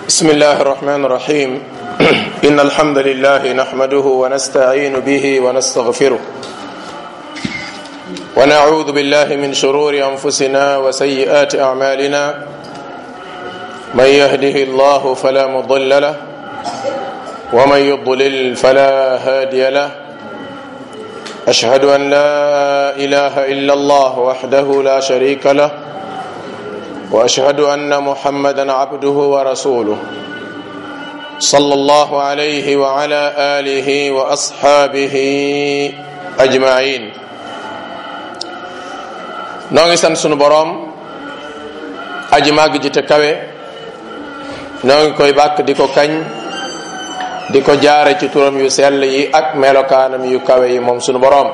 بسم الله الرحمن الرحيم إن الحمد لله نحمده ونستعين به ونستغفره ونعوذ بالله من شرور أنفسنا وسيئات أعمالنا من يهده الله فلا مضل له ومن يضلل فلا هادي له أشهد أن لا إله إلا الله وحده لا شريك له وأشهد أن محمدا عبده ورسوله صلى الله عليه وعلى آله وأصحابه أجمعين noo ngi sant sunu boroom aji màgg ji te kawe noo ngi koy bàkk di ko kañ di ko jaare ci turam yu sell yi ak melokaanam yu kawe yi moom sunu boroom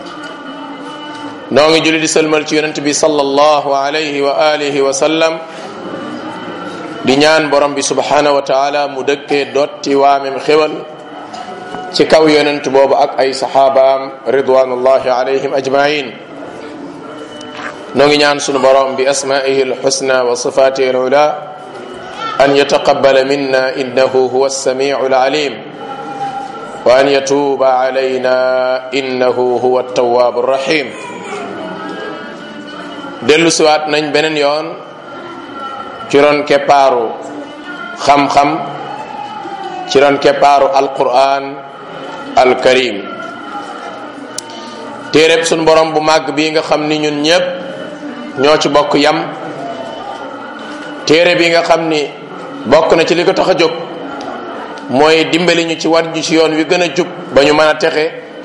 noo ngi julli di sëlmal ci yonent bi sallallahu alayhi wa alihi wa sallam di ñaan borom bi subhanahu wa taala mu dëkkee dotti waamem xéwal ci kaw yonent boobu ak ay saxaabaam ridwanullahi alayhim ajmain noo ngi ñaan sunu borom bi asmaihi alxusna wa sifatihi alula an yataqabbala minna innahu huwa as-sami'u al-alim wa an yatuba alayna innahu huwa at-tawwabu ar-rahim dellu siwaat nañ beneen yoon ci ron keppaaru xam-xam ci ron keppaaru alquran alkarim téereb sunu borom bu màgg bii nga xam ni ñun ñépp ñoo ci bokk yam téere bi nga xam ni bokk na ci li ko tax a jóg mooy dimbali ñu ci war ñu ci yoon wi gën a jub ba ñu mën a texe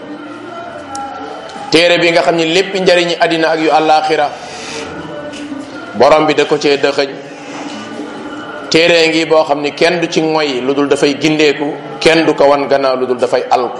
téere bi nga xam ni lépp njariñi àddina ak yu àllaaxira borom bi da ko cee dëxëñ téere ngi boo xam ni kenn du ci moy lu dul dafay gindeeku kenn du ko wan gannaaw lu dul dafay alku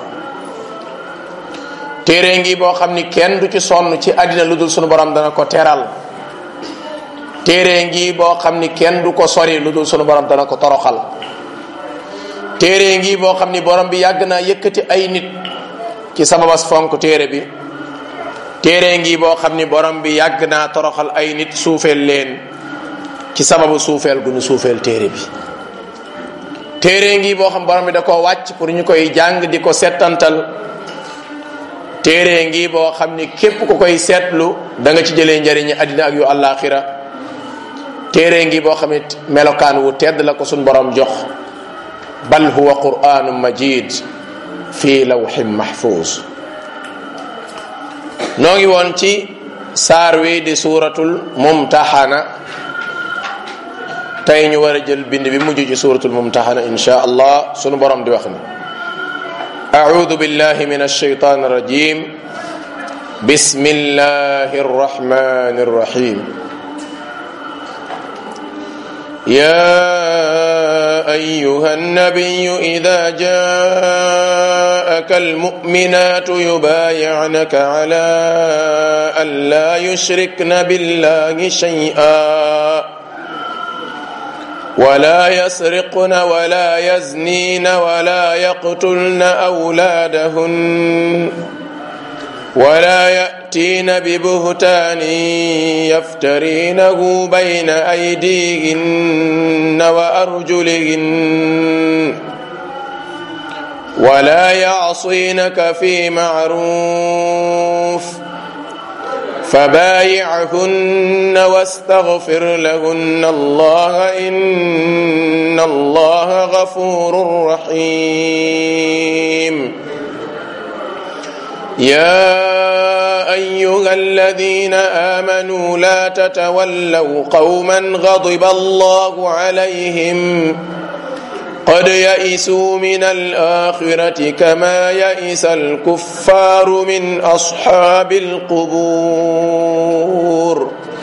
téere ngi boo xam ni kenn du ci sonn ci àddina lu dul sunu borom dana ko teral téere ngi boo xam ni kenn du ko sori lu dul sunu borom dana ko toroxal téere ngi boo xam ni borom bi yàgg naa yëkkati ay nit ci sababas fonk téere bi téere ngi boo xam ni borom bi yàgg naa toroxal ay nit suufeel leen ci sababu suufeel gu ñu suufeel téere bi téere ngi boo xam borom bi da koo wàcc pour ñu koy jàng di ko settantal téere ngi boo xam ni képp ku koy seetlu da nga ci jëlee njariñi àddina ak yu àllaaxira téere ngi boo xam ni melokaan wu tedd la ko suñ borom jox bal huwa qur'anun majid fi lawhin mahfuz noo ngi woon ci saar wi di suuratul mumtahana tey ñu war a jël bind bi mujj ci suuratul mumtahana insha allah sunu borom di wax ni a'udhu billahi minash shaytanir rajim bismillahir rahmanir rahim يا أيها النبي إذا جاءك المؤمنات يبايعنك على أن لا يشركن بالله شيئا ولا يسرقن ولا يزنين ولا يقتلن أولادهن ولا يأتين ببهتان يفترينه بين أيديهن وأرجلهن ولا يعصينك في معروف فبايعهن واستغفر لهن الله إن الله غفور رحيم يا أيها الذين آمنوا لا تتولوا قوما غضب الله عليهم قد يئسوا من الآخرة كما يئس الكفار من أصحاب القبور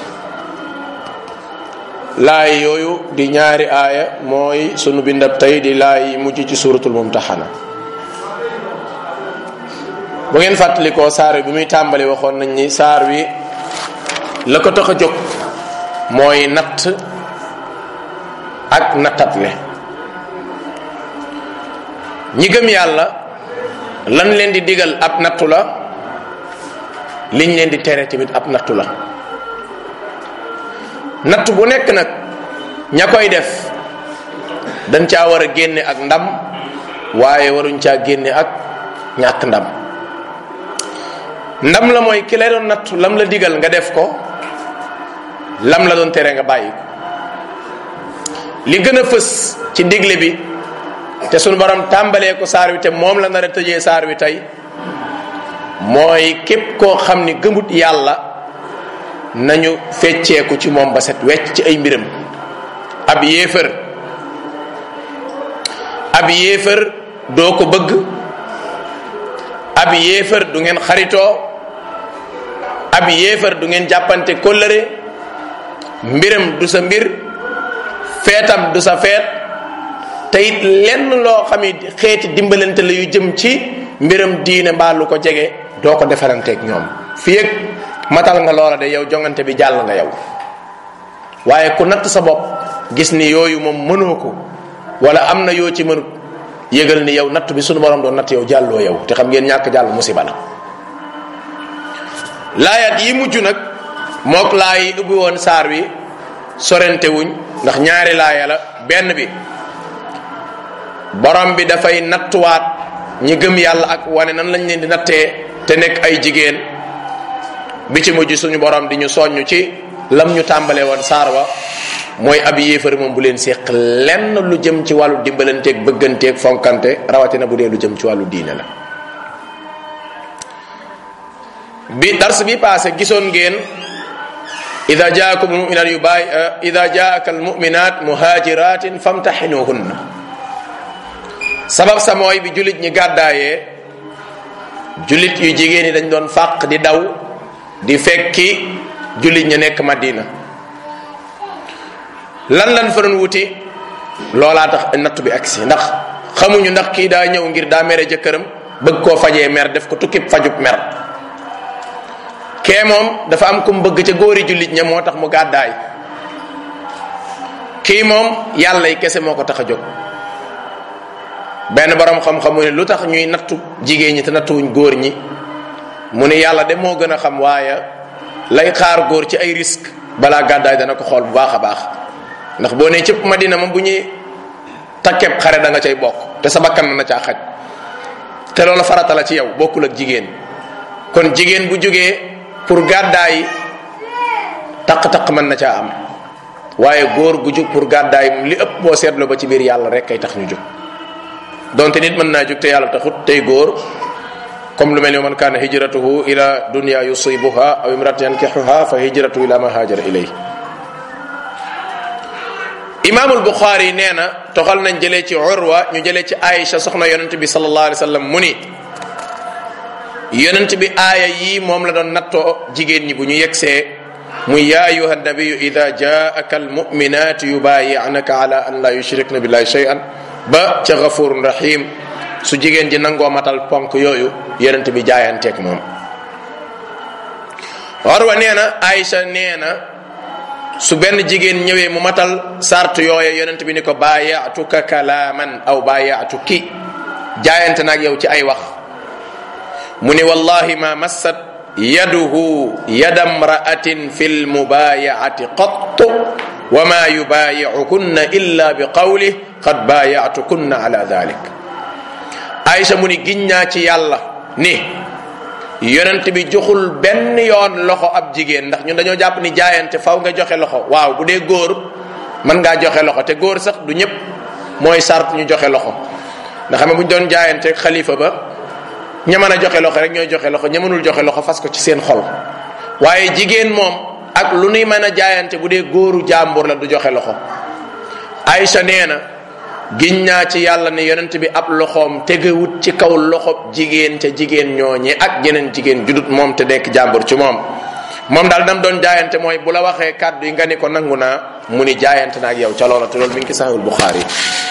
laay yooyu di ñaari aaya mooy sunu bindab tey di laay mujj ci suuratul mumtahana bu ngeen fàttalikoo saar bi muy tàmbali waxoon nañ ni saar wi la ko tax a jóg mooy natt ak nattatle ñi gëm yàlla lan leen di digal ab nattu la liñ leen di tere tamit ab nattu la natt bu nekk nag ña koy def dañ caa war a génne ak ndam waaye waruñ caa génne ak ñàkk ndam. ndam la mooy ki lay doon nattu lam la digal nga def ko, lam la doon tere nga bàyyi ko. li gën a fës ci digle bi te sunu borom tàmbalee ko saar wi te moom la nar a tëjee saar wi tey mooy képp koo xam ni gëmut yàlla nañu fecceeku ci moom ba set wecc ci ay mbiram. ab yéefar doo ko bëgg, ab yéefar du ngeen xaritoo, ab yéefar du ngeen jàppante kóllëre, mbiram du sa mbir, feetam du sa feet, te it lenn loo xam ni xeeti dimbalante la yu jëm ci mbiram diine mbaa lu ko jege doo ko defaranteeg ñoom. fii ak matal nga loola de yow jongante bi jàll nga yow. waaye ku natt sa bopp gis ni yooyu moom mënoo ko wala am na yoo ci mënut, yëgal ni yow natt bi sunu borom doon natt yow jàlloo yow, te xam ngeen ñàkk jàll musiba la. laayat yi mujj nag mook laay ubbi woon saar wi sorente wuñ, ndax ñaari laaya la. benn bi borom bi dafay nattuwaat ñi gëm yàlla ak wane nan lañ leen di nattee te nekk ay jigéen. bi ci mujj suñu borom di ñu soññ ci lam ñu tàmbalee woon saar wa mooy ab yéefar moom bu leen séq lenn lu jëm ci wàllu dimbalanteeg bëgganteeg fonkante, rawatina bu dee lu jëm ci wàllu diine la. bi dars bi passé gisoon ngeen ida jaaka almuminat muhajiratin famtaxinuhunna. sabab sa mooy bi jullit ñi gàddaayee, jullit yu jigéen ñi dañ doon fàq di daw di fekki jullit ñi nekk Madina. lan fa doon wuti loolaa tax nattu bi agsi, ndax xamuñu ndax kii daa ñëw ngir daa mere jëkkëram bëgg koo fajee mer, def ko tukkib fajub mer. kee moom dafa am ku mu bëgg ca góori jullit ña moo tax mu gàddaay. kii moom yàlla yi kese moo ko tax a jóg. benn borom xam-xam mu ne lu tax ñuy nattu jigéen ñi te nattuwuñ góor ñi, mu ne yàlla de moo gën a xam, waaye lay xaar góor ci ay risque balaa gàddaay dana ko xool bu baax a baax. ndax boo nee cëpp Madina moom bu ñuy takkeeb xare da nga cay bokk te sa bakkan na caa xaj, te loolu farata la ci yow, bokkul ak jigéen. kon jigéen bu jógee pour gàddaay taq-taq mën na caa am, waaye góor gu jóg pour gàddaay moom li ëpp boo seetloo ba ci biir yàlla rek kay tax ñu jóg. donte nit mën naa jóg te yàlla taxut tey góor, comme lu mel ni man kaana hijratuhu ila dunya yusibuha aw imratin yankihuha fa hijratuhu ila ma hajara ilay. imaamul Buxaari nee na toxal nañ jëlee ci Urwa, ñu jëlee ci Aïcha soxna yonent bi sallallahu alayhi wa sallam mu ni yonent bi aaya yii moom la doon nattoo jigéen ñi bu ñu yegsee muy yaa ayuha nabiyu ida jaaka almuminatu yubayi'naka ala an la yushrikna billahi shay'an ba ca gafurun rahim. su jigéen ji nangoo matal ponk yooyu yonent bi jaayanteeg moom. Urwa nee na Aïcha nee na su benn jigéen ñëwee mu matal sart yooye yonent bi ni ko baayatuka kalaaman aw baayatuki, jaayante naag yow ci ay wax. mu ni wallahi ma massat yaduhu yada mra'atin fi lmubayaati qattu wa ma yubayi'ukunna illa bi qawlih qad baayatukunna ala dhalik. Aïcha mu ni giññaa ci yàlla ni yonent bi joxul benn yoon loxo ab jigéen, ndax ñun dañoo jàpp ni jaayante faw nga joxe loxo. waaw bu dee góor mën ngaa joxe loxo, te góor sax du ñëpp mooy sart ñu joxe loxo. ndax xam nga bu ñu doon jaayante xalifa ba ña mën a joxe loxo rek ñooy joxe loxo, ña mënul joxe loxo fas ko ci seen xol. waaye jigéen moom ak lu nuy mën a jaayante bu dee góoru jàmbur la du joxe loxo. Aïcha nee na giñ naa ci yàlla ne yonent bi ab loxoom tegewut ci kaw loxob jigéen ca jigéen ñooñe ak jeneen jigéen judut moom te nekk jàmbur ci moom. moom daal dam doon jaayante mooy bu la waxee kàddu yi nga ni ko nangu naa, mu ni jaayante na ak yow ca loola, te loolu mi ngi ci Sahihul Bukhari.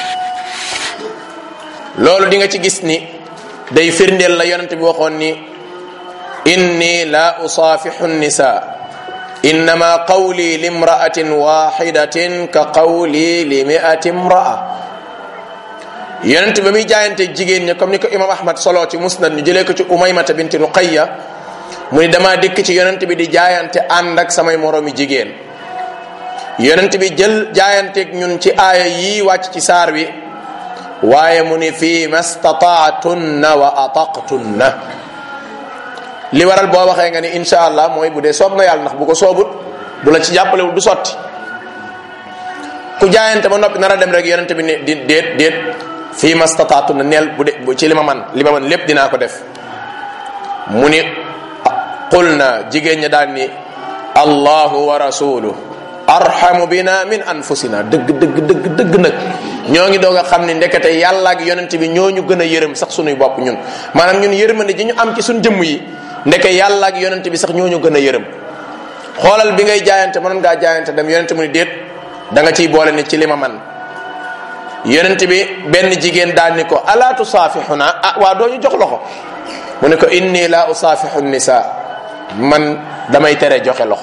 loolu di nga ci gis ni day firndeel la yonent bi waxoon ni inni la usaafihu nisa innama qawli limra'atin wahidatin ka qawli li mi'ati imra'a. yonent ba muy jaayante jigéen ñi comme ni ko imam Ahmad solo ci musnad ñu jëlee ko ci Umaymata binti Ruqayya mu ni damaa dikk ci yonent bi di jaayante ànd ak samay moroomi jigéen. yonent bi jël jaayanteeg ñun ci aaya yii wàcc ci saar wi waaye mu ni fii mastataatunna wa ataqtunna li waral boo waxee nga ni insha allah mooy bu dee soob na yàlla ndax bu ko soobut bu la ci jàppalewul du sotti ku jaayante ba noppi nar a dem rek yonent bi ne di déet fii mastataatunna neel bu ci li ma man lépp dinaa ko def mu ni qul na jigéen ña daan ni allahu wa rasuluhu arhamu bina min anfusina dëgg nag ñoo ngi doog a xam ne ndekete yàlla ak yonent bi ñoo ñu gën a yërëm sax sunuy bopp ñun maanaam ñun yërmande ji ñu am ci suñ jëmm yi ndeke yàlla ak yonent bi sax ñoo ñu gën a yërëm xoolal bi ngay jaayante mënoon ngaa jaayante dem yonent mu ni déet da nga ciy boole ni ci li ma man yonent bi benn jigéen daal ni ko ala tusaafihuna waa doo ñu jox loxo mu ne ko inni la usaafihu nisa man damay tere joxe loxo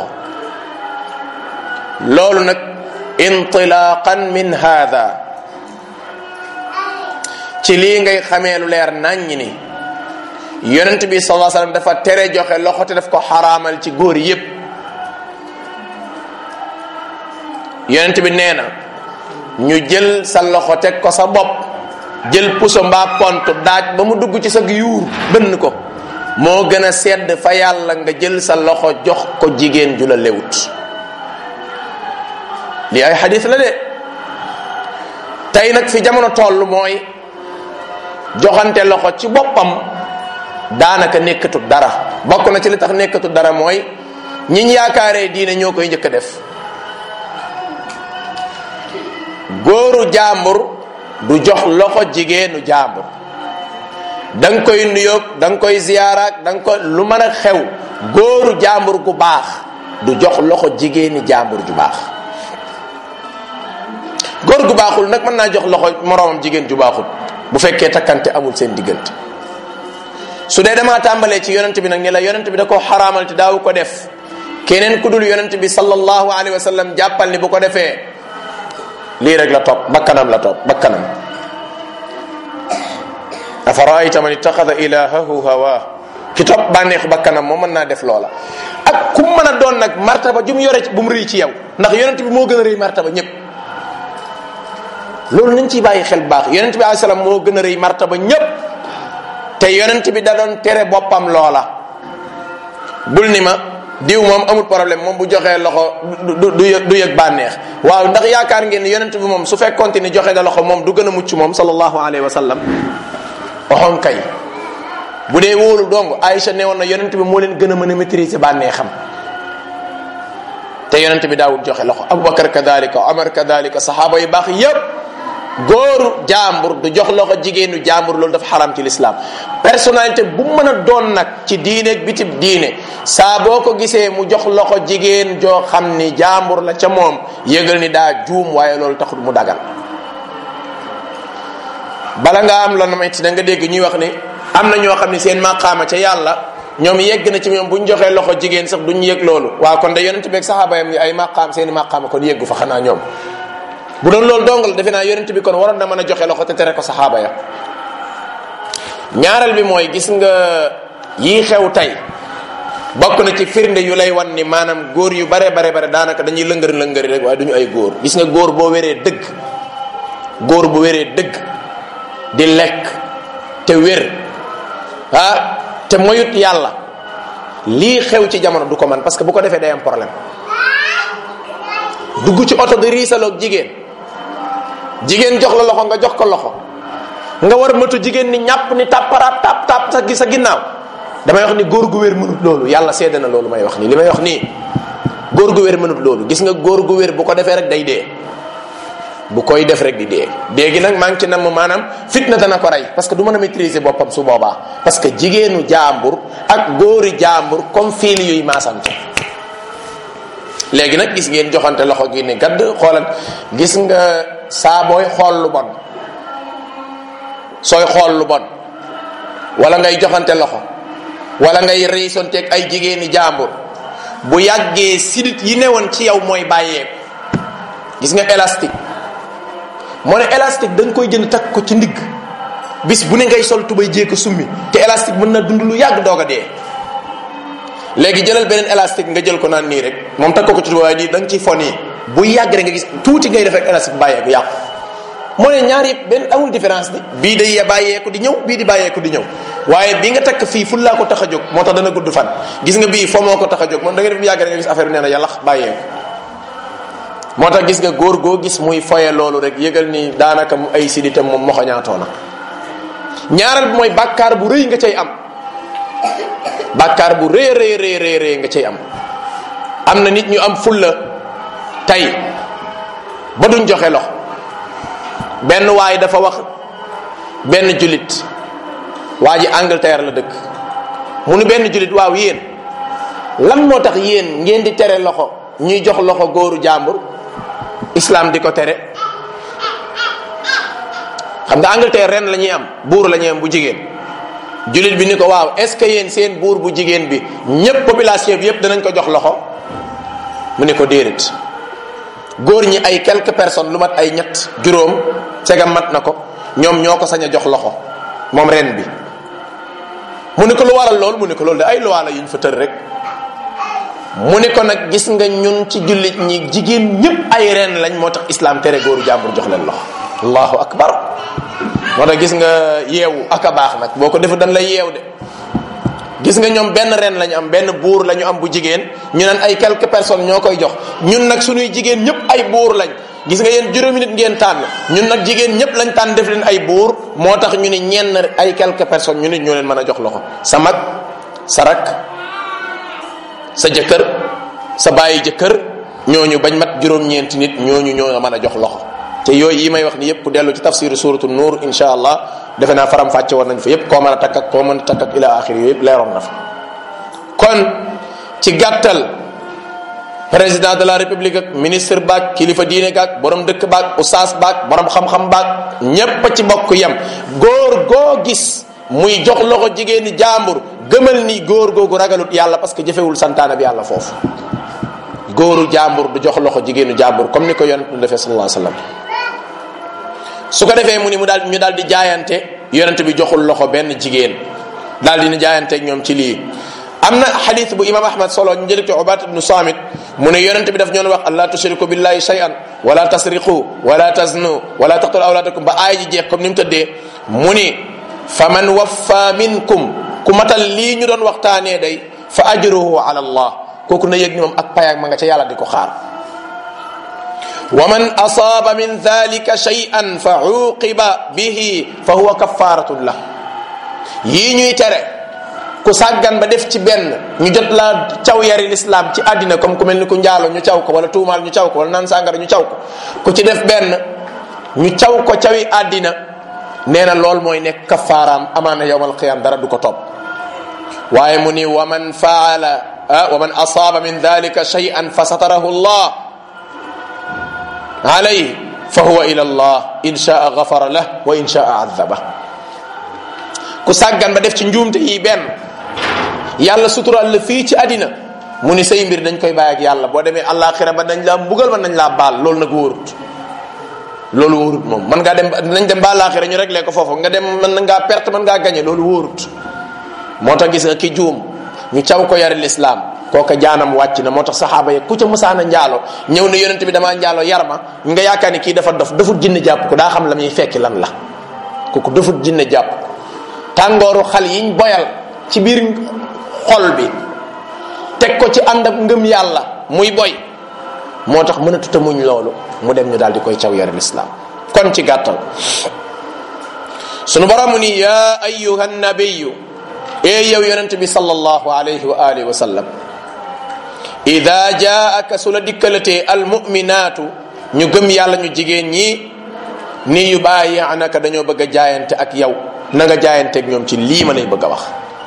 loolu nag intilaqan min hada ci lii ngay xamee lu leer naññ ni yonent bi sallallahu alayhi wasallam dafa tere joxe loxo te daf ko xaraamal ci góor yépp yonent bi nee na ñu jël sa loxo teg ko sa bopp jël puso mbaa pont daaj ba mu dugg ci sa yuur bënn ko moo gën a sedd fa yàlla nga jël sa loxo jox ko jigéen ju la lewut lii ay xadis la de tey nag fi jamono toll mooy joxante loxo ci boppam daanaka nekkatut dara bokk na ci li tax nekkatut dara mooy ñiñ yaakaaree diine ñoo koy njëkk a def góoru jàmbur du jox loxo jigéenu jàmbur da nga koy nuyoog da nga koy ziyaaraak da nga ko lu mën a xew góoru jàmbur gu baax du jox loxo jigéeni jàmbur ju baax góor gu baaxul nag mën naa jox loxo moroomam jigéen ju baaxul bu fekkee takkante amul seen diggante su dee damaa tàmbalee ci yonent bi nag ni la yonent bi da koo xaraamal te daawu ko def keneen ku dul yonent bi sallallahu alayhi wa sallam jàppal ni bu ko defee lii rek la topp bakkanam la topp bakkanam afaraayta man ittaxada ilahahu hawa ki topp bànneexu bakkanam moom mën naa def loola ak ku mën a doon nag martaba ju mu yore bu mu rëy ci yow ndax yonent bi moo gën a rëy martaba ñëpp loolu nañ ciy bàyyi xel bu baax yonent bi alayhi salaam moo gën a rëy martaba ñëpp te yonent bi da doon tere boppam loola bul ni ma diw moom amul problème moom bu joxee loxo du yëg bànneex waaw ndax yaakaar ngeen ni yonent bi moom su fekkoonte ni joxe nga loxo moom du gën a mucc moom sallallahu alayhi wa sallam waxoon kay bu dee wóolu dong Aïcha ne woon na yonent bi moo leen gën a mën a maîtriser bànneexam te yonent bi daawul joxe loxo Abubakar kadalika Omar kadalika saxaaba yu baax yépp góoru jàmbur du jox loxo jigéenu jàmbur loolu dafa xaram ci l'islam personnalité bu mën a doon nag ci diine ak bitib diine saa boo ko gisee mu jox loxo jigéen joo xam ni jàmbur la ca moom yëgal ni daa juum waaye loolu taxul mu dagal bala nga am la na may ci da nga dégg ñuy wax ni am na ñoo xam ne seen maqaama ca yàlla ñoom yegg na ci ñoom bu ñu joxee loxo jigéen sax duñ yëg loolu waaw kon da yonent beeg saxaaba yam ay maqaam seen i maqaama kon yeggu fa xanaa ñoom bu doon loolu dong la defe naa yonent bi kon waroon na mën a joxe loxo te tere ko saxaaba ya ñaareel bi mooy gis nga yii xew tey bokk na ci firnde yu lay wan ni maanaam góor yu bare daanaka dañuy lëngëri rek waaye duñu ay góor gis nga góor boo wéree dëgg góor bu wéree dëgg di lekk te wér te moyut yàlla lii xew ci jamono du ko man parce que bu ko defee day am problème dugg ci oto di riisaloog jigéen jox la loxo nga jox ko loxo nga war moto jigéen ni ñàpp ni tàpparaat tàpp sa ginnaaw damay wax ni góor gu wér mënut loolu yàlla seede na loolu may wax nii li may wax nii góor gu wér mënut loolu gis nga góor gu wér bu ko defee rek day dee bu koy def rek di dee léegi nag maa ngi ci nam maanaam fitna dana ko rey parce que du mën a maîtriser boppam su boobaa parce que jigéenu jàmbur ak góori jàmbur comme fiil yuy maasante léegi nag gis ngeen joxante loxo gi ni gadd xoolal gis nga saa booy xool lu bon sooy xool lu bon wala ngay joxante loxo wala ngay reysonteeg ay jigéeni jàmbur bu yàggee sidit yi newoon ci yow mooy bàyyeeku gis nga élastique moo ne élastique da nga koy jënd takk ko ci ndigg bis bu ne ngay sol tubay jéeko summi te élastique mën na dund lu yàgg doog a dee léegi jëlal beneen élastique nga jël ko naan nii rek moom takk ko ci tubay waaye di da nga ciy fon yi bu yàgg rek nga gis tuuti ngay def rek élastique bàyyeeku yàqu. moo ne ñaar yëpp benn amul différence bi bii day bàyyeeku di ñëw bii di bàyyeeku di ñëw waaye bi nga takk fii ful laa ko tax a jóg moo tax dana gudd fan gis nga bii foo moo ko tax a jóg moom da nga def bu yàgg rek nga gis affaire bi nee na yàlla bàyyeeku. moo tax gis nga góor goo gis muy foye loolu rek yëgal ni daanaka mu ay siditam moom moxoñaatoo na. ñaareel bi mooy bàkkaar bu rëy nga cay am bàkkaar bu rëy rëy nga cay am. am na nit ñu am fulla tey ba duñ joxe loxo benn waay dafa wax benn julit waa ji Angleterre la dëkk mu nu benn julit waaw yéen lan moo tax yéen ngeen di tere loxo ñuy jox loxo góoru jàmbur islam di ko tere. xam nga Angleterre ren la ñuy am buur la ñuy am bu jigéen julit bi ni ko waaw est ce que yéen seen buur bu jigéen bi ñépp population bi yépp danañ ko jox loxo mu ne ko déedéet góor ñi ay quelques personnes lu mat ay ñett juróom segam mat na ko ñoom ñoo ko sañ a jox loxo moom ren bi. mu ne ko lu waral loolu mu ne ko loolu de ay loi la yuñ fa tër rek mu ne ko nag gis nga ñun ci jullit ñi jigéen ñépp ay ren lañ moo tax islam tere góoru jàmbur jox leen loxo. allahu akbar. moo tax gis nga yeewu ak a baax nag boo ko defu dañ lay yeew de gis nga ñoom benn ren lañu am benn buur la ñu am bu jigéen ñu naan ay quelques personnes ñoo koy jox ñun nag suñuy jigéen ñëpp ay buur lañ gis nga yéen juróomi nit ngeen tànn ñun nag jigéen ñëpp lañ tànn def leen ay buur moo tax ñu ne ñenn ay quelques personnes ñu nit ñoo leen mën a jox loxo sa mag sa rak sa jëkkër sa bàyyi jëkkër ñooñu bañ mat juróom-ñeenti nit ñooñu ñoo mën a jox loxo. te yooyu yi may wax ni yëpp ku dellu ci tafsiru suratu nuur insha allah defe naa faram fàcce woon nañ fa yëpp koo mën a takk ak koo mën a takk ak ila axiri yooyu yëpp leeroon na fa. kon ci gàttal président de la république ak ministre baak kilifa diine gaak borom dëkk baak oustaz baak borom xam-xam baak ñépp ci bokk yem góor goo gis muy jox loxo jigéeni jàmbur gëmal ni góor googu ragalut yàlla parce que jëfewul santaana bi yàlla foofu. góoru jàmbur du jox loxo jigéenu jàmbur comme ni ko yonent bi defee sallallahu alayhi wasallam. su ko defee mu ni ñu daal di jaayante yonent bi joxul loxo benn jigéen daal di ni jaayanteeg ñoom ci lii. am na xadis bu imam ahmad solo ñu jëlee ci Ubaat ibnu Saamit mu ne yonent bi daf ñoon wax allah tushriku billahi shay'an wala tasriqu wala taznu wala taqtulu awladakum ba aay ji jeex comme ni mu tëddee mu ni fa man waffa minkum ku matal lii ñu doon waxtaanee day fa ajruhu ala allah kooku na yëg ni moom ak payaag ma nga ca yàlla di ko xaar. wa man asaaba min dhalika shay'an fa uqiba bihi fa huwa kaffaratun la yii ñuy tere ku sàggan ba def ci benn ñu jot la caw yari l'islam ci àddina comme ku mel ni ku njaalo ñu caw ko wala tuumaal ñu caw ko wala naan sàngara ñu caw ko ku ci def benn ñu caw ko cawi àddina nee na lool mooy nekk kafaaraam amaana yawmal qiyam dara du ko topp. waaye mu ni wa man asaaba min dhalika shay'an fa satarahu allah alayhi fa huwa ila allah in shaa ghafara lah wa in shaa adhaba. ku sàggan ba def ci njuumte yi benn yàlla sutural la fii ci àddina mu ni say mbir dañ koy bàyyi ak yàlla boo demee àllaaxira ba dañ laa mbugal ba nañ laa baal loolu nag wóorut loolu wóorut moom mën ngaa dem nañ dem ba àllaaxira ñu réglé ko foofu nga dem mën ngaa perte mën ngaa gagné loolu wóorut. moo tax gis nga ki juum ñu caw ko yari lislaam kooka jaanam wàcc na moo tax saxaaba yi ku ca musaana njaalo ñëw ne yonent bi damaa njaalo yar ma nga yaakaar ni kii dafa dof dafut jinne jàpp ko daa xam la muy fekki lan la kooku dafut jinne jàpp ko tàngooru xal yiñ boyal ci biir xol bi teg ko ci ànd ak ngëm yàlla muy boy moo tax mënatuta muñ loolu mu dem ñu daal di koy caw yari lislaam. kon ci gàttal sunu borom ni yaa ayyuha nabiyyu yow yonent bi sallallahu alayhi wa alihi wa sallam ida jaaka su la dikkalatee almuminaatu ñu gëm yàlla ñu jigéen ñi ni yu bàyyi'naka dañoo bëgg a jaayante ak yow na nga jaayanteeg ñoom ci lii ma lay bëgg a wax.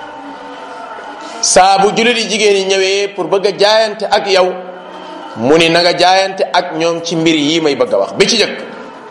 saa bu jullit yi jigéen yi ñëwee pour bëgg a jaayante ak yow mu ni na nga jaayante ak ñoom ci mbir yi may bëgg a wax bi ci jëkk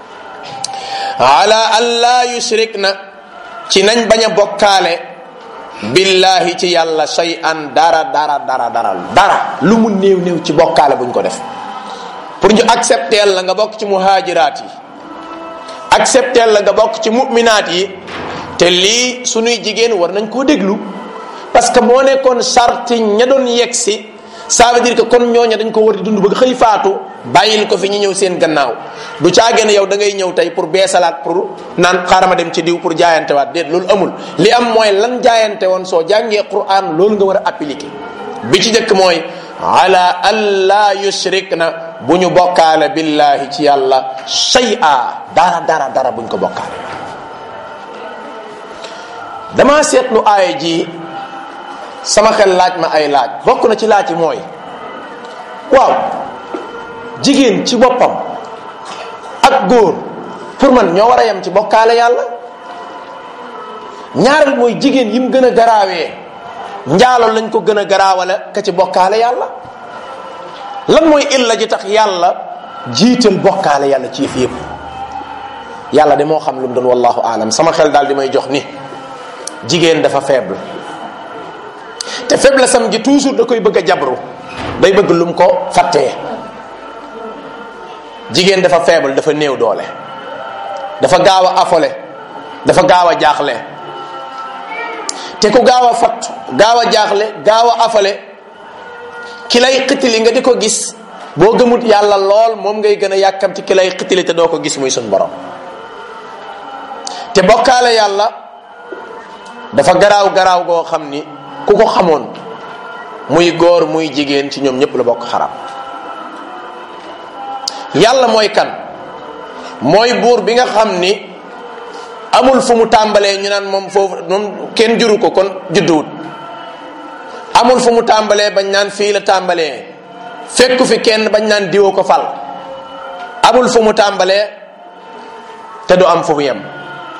ala an laa yushrikna ci nañ bañ a bokkaale billahi ci yàlla shay'an dara lu mu néew ci bokkaale buñ ko def pour ñu accepter la nga bokk ci muhajiraat yi accepter la nga bokk ci mu'minaat yi te lii sunuy jigéen war nañ koo déglu parce que moo nekkoon sarti ña doon yegsi ça veut dire que kon ñooña dañ ko war di dund ba xëy faatu bàyyil ko fi ñu ñëw seen gannaaw du caageen yow da ngay ñëw tey pour beesalaat pour naan xaaral ma dem ci diw pour jaayante waat déet loolu amul li am mooy lan jaayante woon soo jàngee Qur'an loolu nga war a appliquer bi ci njëkk mooy ala alla yushrik na bu ñu bokkaale billahi ci yàlla shay'a dara buñ ko bokkaale. dama seetlu aaya ji sama xel laaj ma ay laaj bokk na ci laaj yi mooy waaw jigéen ci boppam ak góor pour man ñoo war a yem ci bokkaale yàlla. ñaareel mooy jigéen yi mu gën a garaawee njaalo lañ ko gën a garaawale ka ci bokkaale yàlla. lan mooy illa ji tax yàlla jiital bokkaale yàlla ci yëf yëpp yàlla de moo xam lu mu doon wallahu alam sama xel daal di may jox ni jigéen dafa faible te faiblesse am ji toujours da koy bëgg a jabru day bëgg lum ko fàttee. jigéen dafa faible dafa néew doole dafa gaaw a affolé dafa gaaw a jaaxle te ku gaaw a fatt gaaw a jaaxle gaaw a affolé ki lay xitili nga di ko gis boo gëmut yàlla lool moom ngay gën a yàkkamti ki lay xitili te doo ko gis muy sun borom. te bokkaale yàlla dafa garaaw goo xam ni ku ko xamoon muy góor muy jigéen ci ñoom ñëpp la bokk xaram. yàlla mooy kan mooy buur bi nga xam ni amul fu mu tàmbalee ñu naan moom foofu moom kenn juru ko kon judduwut. amul fu mu tàmbalee bañ naan fii la tàmbalee fekku fi kenn bañ naan diwo ko fal. amul fu mu tàmbalee te du am fu mu yem.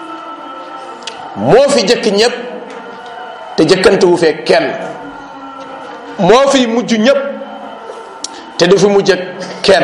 moo fi jëkk ñépp te jëkkantewu fee kenn. moo fi mujj ñépp te du fi mujj kenn.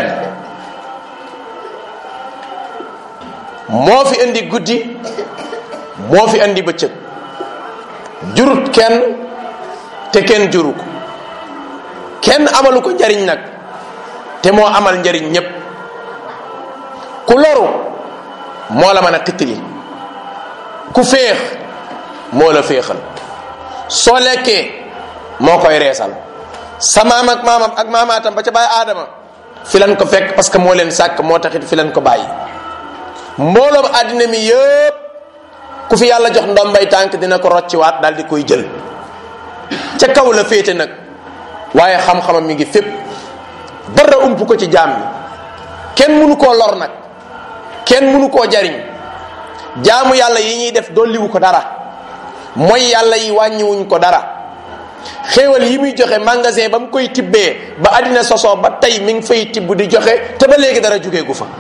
moo fi indi guddi moo fi indi bëccëg jurut kenn te kenn juru ko kenn amalu ko njariñ nag te moo amal njariñ ñépp ku loru moo la mën a xittili ku féex moo la féexal soo lekkee moo koy reesal sa maam ak maamam ak maamaatam ba ca bàyyi aadama fi lan ko fekk parce que moo leen sàkk moo taxit fi lan ko bàyyi mbooloom àddina mi yëpp ku fi yàlla jox ndombay tànk dina ko rocciwaat daal di koy jël ca kaw la féete nag waaye xam-xamam mi ngi fépp dara ump ko ci jaam mi kenn mënu koo lor nag kenn mënu koo jariñ jaamu yàlla yi ñuy def dolliwu ko dara mooy yàlla yi wàññiwuñ ko dara xéewal yi muy joxe magasin ba mu koy tibbee ba àddina sosoo ba tey mi ngi fay tibb di joxe te ba léegi dara jugee gu fa.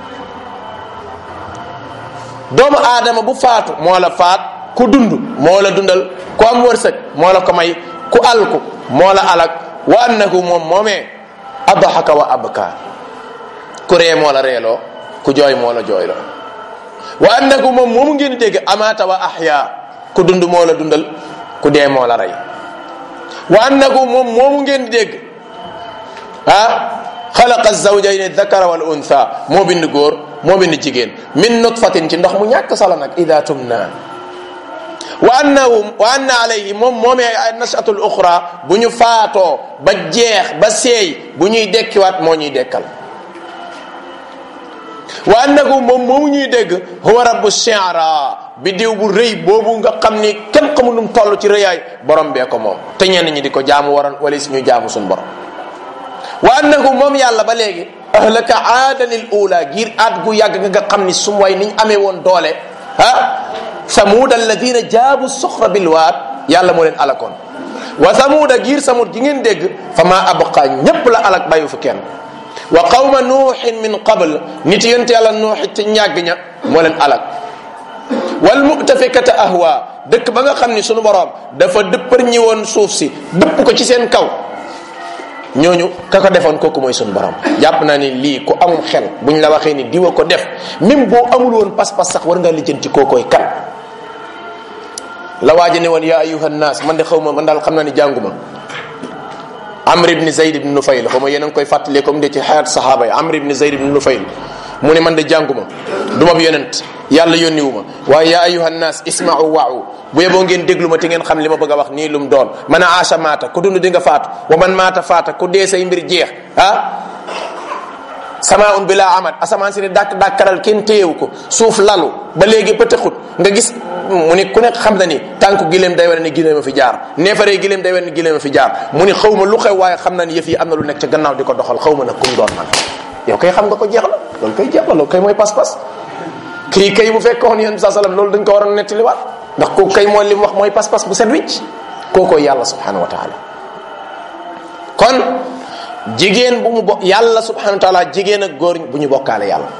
doomu aadama bu faatu moo la faat ku dund moo la dundal ku am wërsëg moo la ko may ku alku moo la alak wa annahu moom moomee adhaka wa abka ku ree moo la reeloo ku jooy moo la jooyloo wa annahu moom moomu ngeen dégg amaata wa ahya ku dund moo la dundal ku dee moo la rey wa annahu moom moomu ngeen dégg xalaqa zawjayni dhakara wal untha moo bind góor moo bind jigéen min nutfatin ci ndox mu ñàkk solo nag ida tumna wa anna alayhi moom moomee nashatul uxra bu ñu faatoo ba jeex ba seey bu ñuy dekkiwaat moo ñuy dekkal wa annahu moom moomu ñuy dégg huwa rabbu shi'ra bi diw bu rëy boobu nga xam ni kenn xamul nu mu toll ci rëyaay borom bee ko moom te ñenn ñi di ko jaamu waroon wala si ñu jaamu suñu borom wa annahu moom yàlla ba léegi ahlaka aadanil ula giir aat gu yàgg nga xam ni sum way niñ amee woon doole samuud alladina jaabu soxra bilwaat yàlla moo leen alakoon wa samuuda giir samud gi ngeen dégg fa ma abqa ñépp la alak bàyyu fi kenn wa qawma nuuhin min qabl nit yonte yàlla nuuxi te ñàgg ña moo leen alak wal mutafikata ahwa dëkk ba nga xam ni sunu borom dafa dëppar ñi woon suuf si dëpp ko ci seen kaw ñooñu ka ko defoon kooku mooy sunu borom jàpp naa ni lii ku amul xel buñ la waxee ni diwa ko def même boo amul woon pas-pas sax war ngaa lijjanti kookooy kan la waaji ne woon yaa ayuha nnaas man de xaw ma man daal xam naa ni jànguma amr ibn zayd ibn nufayl xaw ma yéen a ngi koy fàttalee comme de ci xayaat sahaaba yi amr ibn zayd ibn nufayl mu ne man de jànguma du ma yonent yàlla yónniwu ma waaye yaa ayuha nnaas isma'u wa'u bu yeboo ngeen déglu ma te ngeen xam li ma bëgg a wax nii lu mu doon man a aasha maata ku dund di nga faatu wa man maata faata ku dee say mbir jeex samaun bila amad asamaan si ne dàkkaral kenn téyewu ko suuf lalu ba léegi pëtëxut nga gis mu ni ku nekk xam na ni tànku gileem day wane ni gileem a fi jaar neefaree gileem day wane ni gileem a fi jaar mu ni xaw ma lu xew waaye xam na ni yëf yi am na lu nekk ca gannaaw di ko doxal xaw ma nag kum doon man yow kay xam nga ko jeex la loolu kay jeex la loolu kay mooy pas-pas kii kay bu fekkoon yéen saa sallam loolu dañ ko war a nettaliwaat ndax kooku kay mooy li mu wax mooy pas-pas bu set wicc kookoo yàlla subhanahu wa taala kon jigéen bu mu yàlla subhanahu wa taala jigéen ak góor bu ñu bokkaale yàlla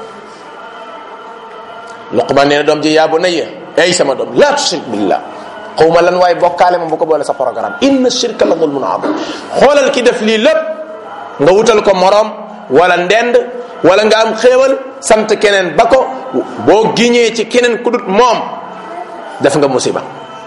Luqman nee na doom ji yaa bunayya ay sama doom la tushrik billah xawma lan waaye bokkaale moom bu ko boole sa programme inna shirka la zulmun azim xoolal ki def lii lépp nga wutal ko moroom wala ndend wala nga am xéewal sant keneen ba ko boo giñee ci keneen ku dut moom def nga musiba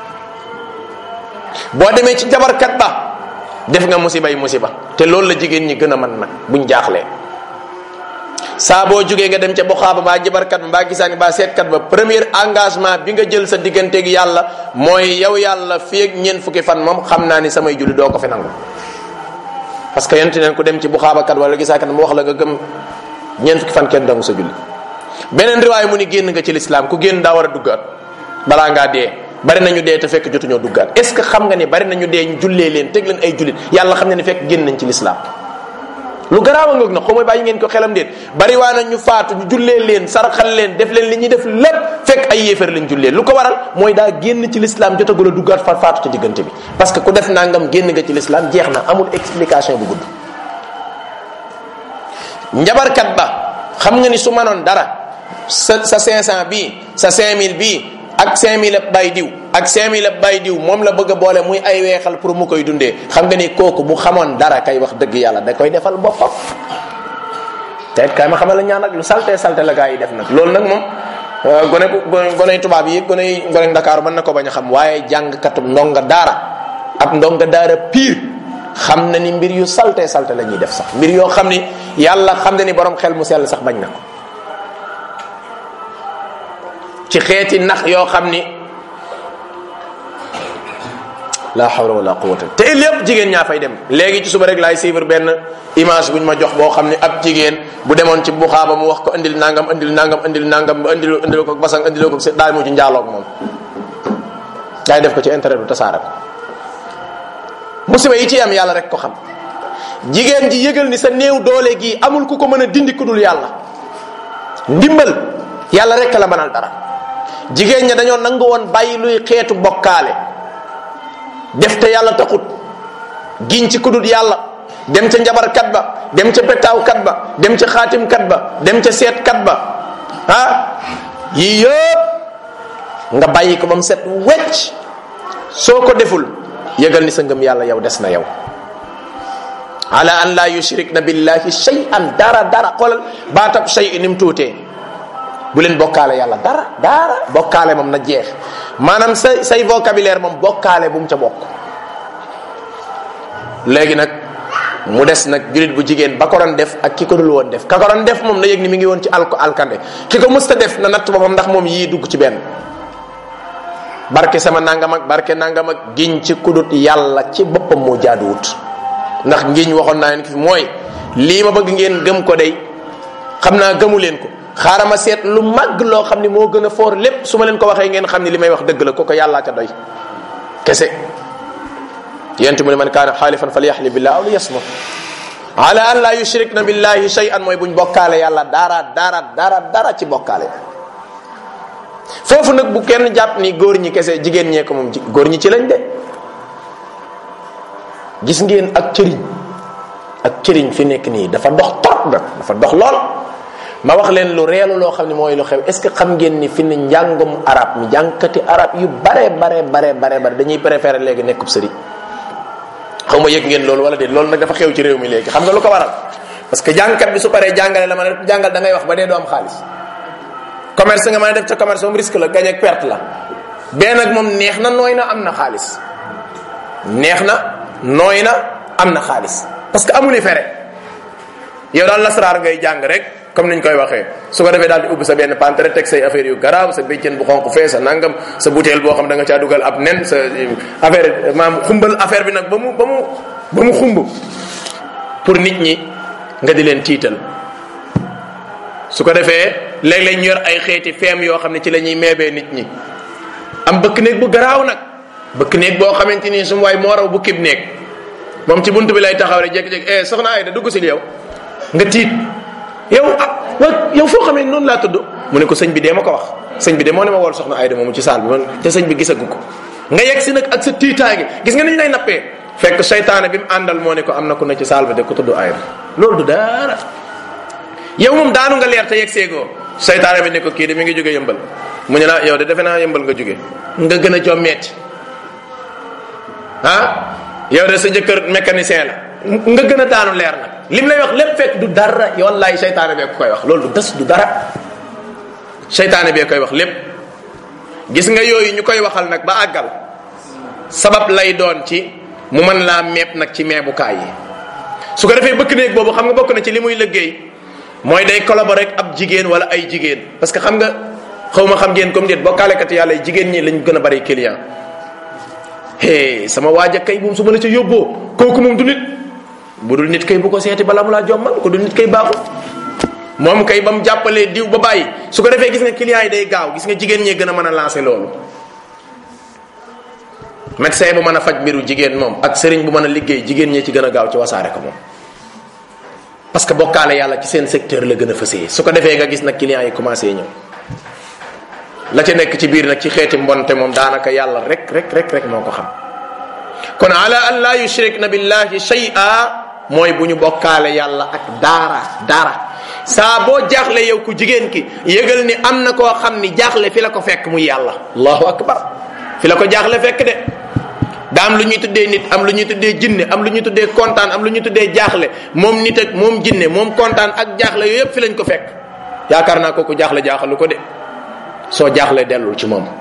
boo demee ci jabarkat ba def nga musiba yi musiba te loolu la jigéen ñi gën a mën nag buñ jaaxlee saa boo jógee nga dem ca buxaaba baa jabarkat ba mbaa gisaani baa seetkat ba premier engagement bi nga jël sa digganteeg yàlla mooy yow yàlla fii ak ñeent fukki fan moom xam naa ni samay julli doo ko fi nangu parce que yent neen ku dem ci buxaabakat wala gisaakat mu wax la nga gëm ñeent fukki fan kenn dangu sa julli beneen riwaay mu ni génn nga ci lislaam ku génn daa war a duggaat balaa ngaa dee bari nañu dee te fekk jotuñoo duggaat est ce que xam nga ni bari nañu dee ñu jullee leen teg leen ay jullit yàlla xam ne ni fekk génn nañ ci lislaam lu garaawa ngoog nag xaw ma bàyyi ngeen ko xelam déet bari waa na ñu faatu ñu jullee leen saraxal leen def leen li ñuy def lépp fekk ay yéefar lañ jullee lu ko waral mooy daa génn ci lislaam jotagul a duggaat fa faatu ci diggante bi parce que ku def nangam génn nga ci lislaam jeex na amul explication bu gudd njabarkat ba xam nga ni su manoon dara sa 500 bii sa 5000 bii ak 5000 ab bay diw ak 5000 ab bay diw moom la bëgg a boole muy ay weexal pour mu koy dundee xam nga ni kooku bu xamoon dara kay wax dëgg yàlla da koy defal boppam te it kay ma xamal la ñaan nag lu salte salte la gaa yi def nag loolu nag moom gone tubaab yi gone Ndakaaru mën na ko bañ a xam waaye jàngkatub ndonga daara ab ndonga daara pire xam na ni mbir yu salte salte la ñuy def sax mbir yoo xam ni yàlla xam na ni borom xel mu sell sax bañ na ko ci xeeti nax yoo xam ni la hawla wala quwwata te lépp jigéen ñaa fay dem léegi ci suba rek laay suivre benn image buñ ma jox boo xam ni ab jigéen bu demoon ci buxaaba mu wax ko indil nangam ba indil ko basang indil ko daal mu ci njaaloog moom daay def ko ci internet bu tasaare ko musiba yi ci am yàlla rek ko xam jigéen ji yëgal ni sa néew doole gi amul ku ko mën a dindi ku dul yàlla ndimbal yàlla rek la mënal dara jigéen ña dañoo nangu woon bàyyi luy xeetu bokkaale def te yàlla taxut giñ ci kudut yàlla dem ca njabarkat ba dem ca petaawkat ba dem ca xaatimkat ba dem ca seetkat ba yii yëpp nga bàyyi ko ba mu set wecc soo ko deful yëgal ni sa ngëm yàlla yow des na yow ala an la yushrikna billahi shay'an dara xoolal baatab shay ni mu tuutee bu leen bokkaale yàlla dara bokkaale moom na jeex maanaam say vocabulaire moom bokkaale bu mu ca bokk léegi nag mu des nag julit bu jigéen ba ko doon def ak ki ko dul woon def ka ko doon def moom na yëg ni mi ngi woon ci alkande ki ko mësta def na natt boppam ndax moom yii dugg ci benn barke sama nangam ak barke nangam ak giñ ci kudut yàlla ci boppam moo jaaduwut ndax ngiñ waxoon naa leen ki fi mooy lii ma bëgg ngeen gëm ko day xam naa gëmu leen ko xaaral ma seet lu màgg loo xam ni moo gën a foor lépp su ma leen ko waxee ngeen xam ni li may wax dëgg la kooku yàllaa ca doy kese yent mu ne man kaana xaalifan falyaxli billah aw liyasmut ala an la yushrikna billahi shay'an mooy buñ bokkaale yàlla dara ci bokkaale foofu nag bu kenn jàpp ni góor ñi kese jigéen ñee ko moom góor ñi ci lañ de gis ngeen ak cëriñ fi nekk nii dafa dox trop nag dafa dox lool ma wax leen lu reelu loo xam ne mooy lu xew est ce que xam ngeen ni fi ne njàngum arab mi jàngkati arab yu bare dañuy préféré léegi nekkub sëriñ xaw ma yëg ngeen loolu wala déet loolu nag dafa xew ci réew mi léegi xam nga lu ko waral parce que jàngkat bi su paree jàngale la ma ne jàngal da ngay wax ba dee doo am xaalis commerce nga mën a def ca commerce moom risque la gañ ak perte la bee nag moom neex na nooy na am na xaalis parce que amul fere yow daal lasaraar ngay jàng rek comme niñ koy waxee su ko defee daal di ubbi sa benn pantere teg say affaire yu garaaw sa béjjën bu xonq fee sa nangam sa butéel boo xam da nga caa dugal ab nen sa affaire maam xumbal affaire bi nag ba mu xumb pour nit ñi nga di leen tiital. su ko defee léeg-léeg ñu yor ay xeeti feem yoo xam ne ci la ñuy meebee nit ñi am bëkk néeg bu garaaw nag bëkk néeg boo xamante ni su ma waay moo raw bu kib néeg moom ci buntu bi lay taxaw rek jékki-jékki soxna Ayda dugg si yow nga tiit yow foo xamee noonu laa tudd mu ne ko sëñ bi dee ma ko wax sëñ bi de moo ne ma wool soxna Ayda moomu ci saal bi man te sëñ bi gisagu ko nga yegg si nag ak sa tiitaange gis nga ni ñu lay nappee fekk seytaane bi mu àndal moo ne ko am na ku ne ci saal bi de ko tudd Ayda loolu du dara yow moom daanu nga leer te yegg seegoo seytaane bi ne ko kii de mi ngi jóge yëmbal mu ne la yow de defe naa yëmbal nga jóge nga gën a jommeeti yow de sa jëkkër mécanicien la nga gën a daanu leer nag lim lay wax lépp fekk du dara wallaay seytaane bee ko koy wax loolu du des du dara seytaane bee koy wax lépp gis nga yooyu ñu koy waxal nag ba àggal sabab lay doon ci mu mën laa meeb nag ci meebukaay yi su ko defee bëkk néeg boobu xam nga bokk na ci li muy liggéey mooy day collaborer rek ab jigéen wala ay jigéen parce que xam nga xaw ma xam ngeen comme déet bokkaalekat yàlla jigéen ñi lañ gën a bari client sama waaja kay moom su ma la ca yóbboo kooku moom du nit bu dul nit kay bu ko seeti bala mu laa jommal ko du nit kay baaxul moom kay ba mu jàppalee diw ba bàyyi su ko defee gis nga client yi day gaaw gis nga jigéen ñee gën a mën a lancer loolu médecin bu mën a faj mbiru jigéen moom ak sëriñ bu mën a liggéey jigéen ñee ci gën a gaaw ci wasaare ko moom parce que bokkaale yàlla ci seen secteur la gën a fësee su ko defee nga gis nag client yi commencé ñëw la ca nekk ci biir nag ci xeeti mbonte moom daanaka yàlla rek moo ko xam kon ala an la yushrikna billahi shay'a mooy bu ñu bokkaale yàlla ak dara saa boo jaaxle yow ku jigéen ki yëgal ni am na koo xam ni jaaxle fi la ko fekk muy yàlla allahu akbar fi la ko jaaxle fekk de daa am lu ñuy tuddee nit am lu ñuy tuddee jinne am lu ñuy tuddee kontaan am lu ñuy tuddee jaaxle moom nit ak moom jinne moom kontaan ak jaaxle yooyu yëpp fi lañ ko fekk yaakaar naa kooku jaaxle jaaxalu ko de soo jaaxlee dellul ci moom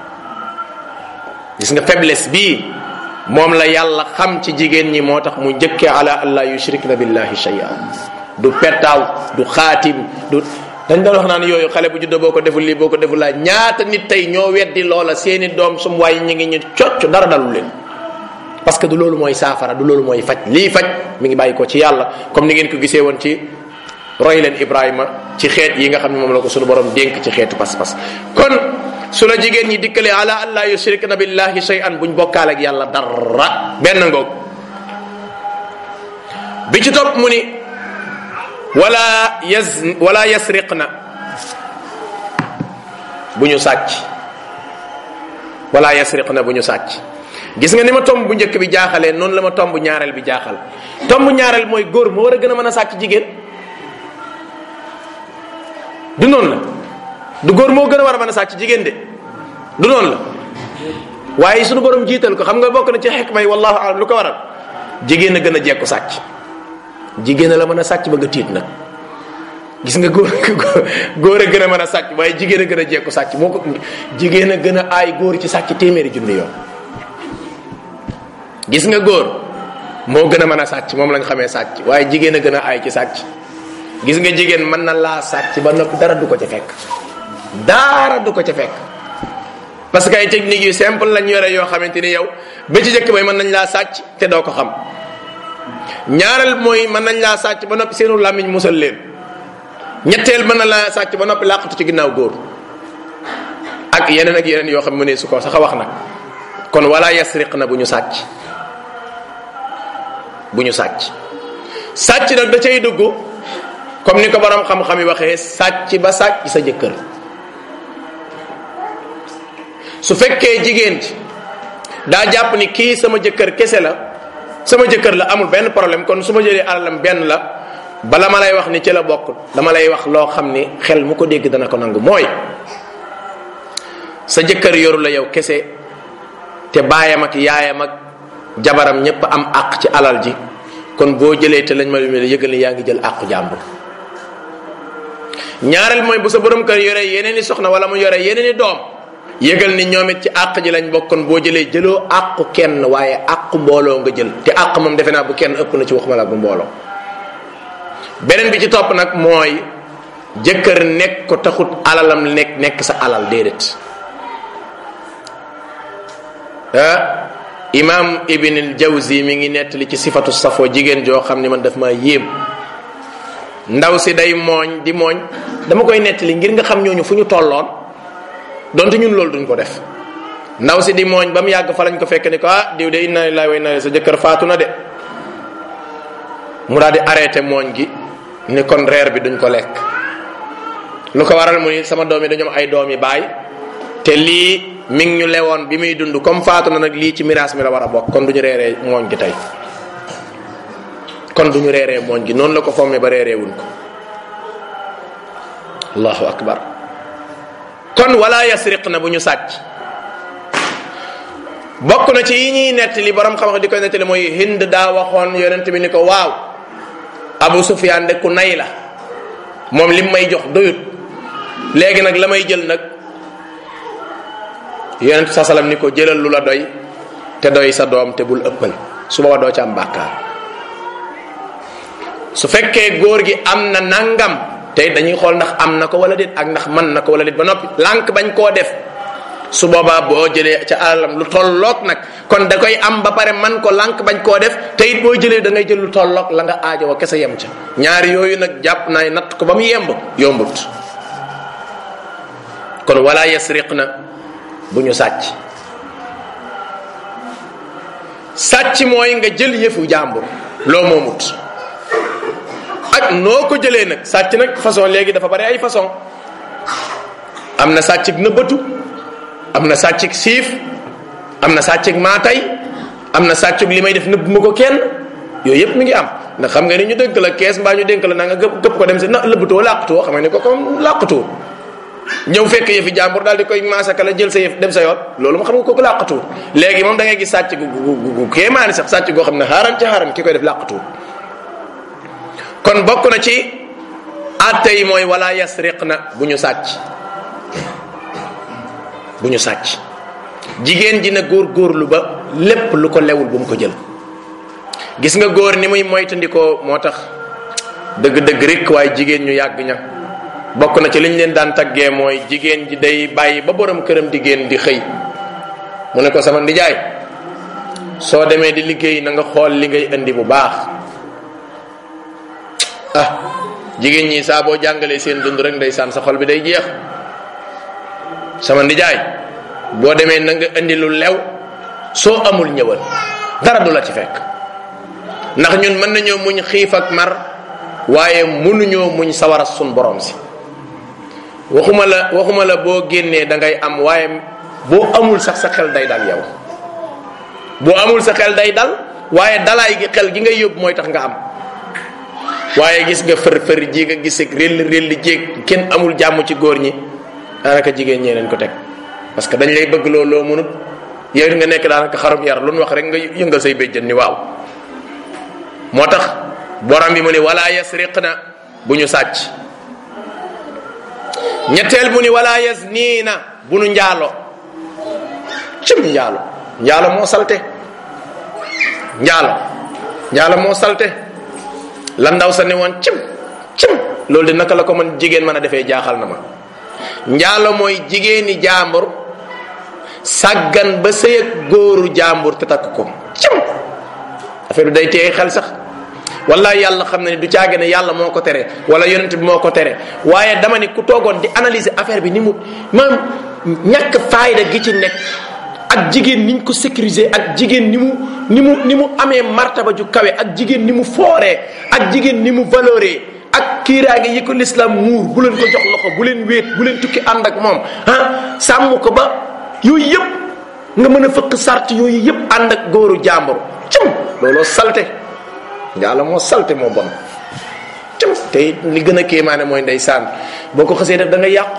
gis nga faiblesse bii moom la yàlla xam ci jigéen ñi moo tax mu njëkkee ala an la yushrikna billahi shay'an du pettaaw du xaatim du dañ doon wax naan yooyu xale bu juddoo boo ko deful lii boo ko deful laa ñaata nit tey ñoo weddi loola seeni doom sum waay ñi ngi ñu cocc dara dalul leen parce que du loolu mooy saafara du loolu mooy faj lii faj mi ngi bàyyi ko ci yàlla comme ni ngeen ko gisee woon ci roy leen Ibrahima ci xeet yi nga xam ne moom la ko sunu borom dénk ci xeetu pas-pas kon su la jigéen ñi dikkalee ala an la yushrikna billahi shay'an buñ bokkaale ak yàlla dara benn ngoog bi ci topp mu ni wala yasriqna bu ñu sàcc wala yasriqna bu ñu sàcc gis nga ni ma tomb bu njëkk bi jaaxalee noonu la ma tomb ñaareel bi jaaxal tomb ñaareel mooy góor moo war a gën a mën a sàcc jigéen du noonu la du góor moo gën a war a mën a sàcc jigéen de du noonu la waaye sunu borom jiital ko xam nga bokk na ci xikma yi wallahu alam lu ko waral jigéen a gën a jekku sàcc jigéen a la mën a sàcc ba nga tiit nag gis nga góor a gën a mën a sàcc waaye jigéen a gën a jekku sàcc moo ko jigéen a gën a aay góor ci sàcc téeméeri junni yoon gis nga góor moo gën a mën a sàcc moom lañ xamee sàcc waaye jigéen a gën a aay ci sàcc gis nga jigéen mën na laa sàcc ba noppi dara du ko ca fekk dara du ko ca fekk parce que ay techniques yu simple lañ yore yoo xamante ni yow ba ci jëkk bay mën nañ laa sàcc te doo ko xam ñaareel mooy mën nañ laa sàcc ba noppi seenu làmmiñ musal leen ñetteel mën na laa sàcc ba noppi làqatu ci ginnaaw góor ak yeneen yoo xam ne su ko sax a wax nag kon wala yasriq na bu ñu sàcc sàcc nag da cay dugg comme ni ko borom xam-xam yi waxee sàcc ba sàcc sa jëkkër su fekkee jigéen ci daa jàpp ni kii sama jëkkër kese la sama jëkkër la amul benn problème kon su ma jëlee alalam benn la bala ma lay wax ni ci la bokk dama lay wax loo xam ni xel mu ko dégg dana ko nangu mooy sa jëkkër yoru la yow kese te baayam ak yaayam ak jabaram ñépp am àq ci alal ji kon boo jëlee te lañ ma lu yëgal ni yaa ngi jël àqu jàmbur ñaareel mooy bu sa borom kër yore yeneen i soxna wala mu yore yeneen i doom yëgal ni ñoom it ci àq ji lañ bokkoon boo jëlee jëloo àqu kenn waaye àqu mbooloo nga jël te àq moom defe naa bu kenn ëpp na ci waxuma la bu mbooloo beneen bi ci topp nag mooy jëkkër nekk ko taxut alalam nekk sa alal déedéet. imam ibn al jawzi mi ngi nettali ci sifatu safo jigéen joo xam ne man daf maa yéem. ndaw si day mooñ di mooñ, dama koy nettali ngir nga xam ñooñu fu ñu tolloon donte ñun loolu duñ ko def. ndaw si di mooñ ba mu yàgg fa lañ ko fekk ni ko diw de inna lillahi wa inna ilayhi, sa jëkkër faatu na de. mu daal di arrêté mooñ gi ni kon reer bi duñ ko lekk. lu ko waral mu ni sama doom yi dañoo am ay doom yi baay te lii mi ngi ñu lewoon bi muy dund comme faatu na nag lii ci miraas mi la war a bokk, kon duñu reeree mooñ gi tey. kon duñu reeree mooñ gi, noonu la ko fommee ba reeree wuñ ko. allahu akbar. kon wala yasriq na bu ñu sàcc. bokk na ci yi ñuy nettali borom xam-xam di koy nettali mooy Hind daa waxoon yonent bi ni ko waaw Abu Sufyaan de ku nay la, moom lim may jox doyut, léegi nag la may jël nag. yonent sa salam ni ko jëlal lu la doy te doy sa doom te bul ëppal, su booba doo ci am bàkkaar. su fekkee góor gi am na nangam te dañuy xool ndax am na ko wala déet ak ndax man na ko wala déet ba noppi lànk bañ koo def, su boobaa boo jëlee ca alalam lu tolloog nag kon da koy am ba pare man ko lànk bañ koo def te it boo jëlee da ngay jël lu tolloog la nga aajowoo kese yem ca. ñaari yooyu nag jàpp naay natt ko ba mu yemb yombut. kon wala yasriq na bu ñu sàcc. sàcc mooy nga jël yëfu jàmbur loo moomut ak noo ko jëlee nag. sàcc nag façon léegi dafa bari ay façon. am na sàcc nëbbatu, am na sàccug siif, am na sàccug maatay, am na sàccug li may def nëbb ma ko kenn. yooyu yëpp mi ngi am ndax xam nga ni ñu dénk la kees mbaa ñu dénk la na nga gëpp ko dem si na lëbbutoo làqutoo, xam nga ni ko comme làqutoo ñëw fekk yëfi jàmbur daal di koy maasaka la jël sa yëf dem sa yoon, loolu ma xam nga kooku làqutoo. léegi moom da ngay gis sàcc gu kéemaani sax, sàcc goo xam ne xaaran ci xaaran ki koy def làqutoo. kon bokk na ci atte yi mooy wala yasriq na bu ñu sàcc. bu ñu sàcc. jigéen ji na góorgóorlu ba lépp lu ko lewul bu mu ko jël. gis nga góor ni muy moytandikoo moo tax dëgg-dëgg rek waaye jigéen ñu yàgg ña bokk na ci liñ leen daan taggee mooy jigéen ji day bàyyi ba borom këram di génn di xëy mu ne ko sama ndijaay soo demee di liggéey na nga xool li ngay indi bu baax. jigéen ñi saa boo jàngalee seen dund rek ndeysaan sa xol bi day jeex. sama ndijaay boo demee na nga indi lu lew, soo amul ñëwal dara du la ci fekk. ndax ñun mën nañoo muñ xiif ak mar waaye mënuñoo muñ sawara sun borom si. waxuma la boo génnee da ngay am, waaye boo amul sax sa xel day dal yow. boo amul sa xel day dal waaye dalaay gi xel gi ngay yóbbu mooy tax nga am. waaye gis nga fër ji nga gis ak réll jéeg kenn amul jàmm ci góor ñi daanaka jigéen ñee leen ko teg, parce que dañ lay bëgg loo mënut yow nga nekk daanaka xarum yar lu nu wax rek nga yëngal say béjjën ni waaw. moo tax borom bi mu ni wala yasriq na bu ñu sàcc. ñetteel mu ni wala yaznina bu nu njaalo. cim njaalo moo salte. njaalo moo salte. la ndaw sa ne woon cim loolu de naka la ko mën jigéen mën a defee jaaxal na ma. njaalo mooy jigéeni jàmbur sàggan ba sëy ak góoru jàmbur te takk ko cim affaire bi day téye xel sax. wallahi yàlla xam na ni du caage ne yàlla moo ko tere wala yonent bi moo ko tere, waaye dama ni ku toogoon di analyser affaire bi ni mu maam ñàkk faayda gi ci nekk ak jigéen niñ ko sécuriser ak jigéen ni mu amee martaba ju kawe ak jigéen ni mu fooree ak jigéen ni mu valoré ak kiiraange yi ko l'islam muur, bu leen ko jox loxo, bu leen wéet, bu leen tukki ànd ak moom sàmm ko ba yooyu yëpp nga mën a fëkk sart yooyu yëpp ànd ak góoru jàmbur cim looloo salte. njaalo moo salte moo bon te li gën a kéemaane mooy ndeysaan boo ko xasee def da nga yàqu.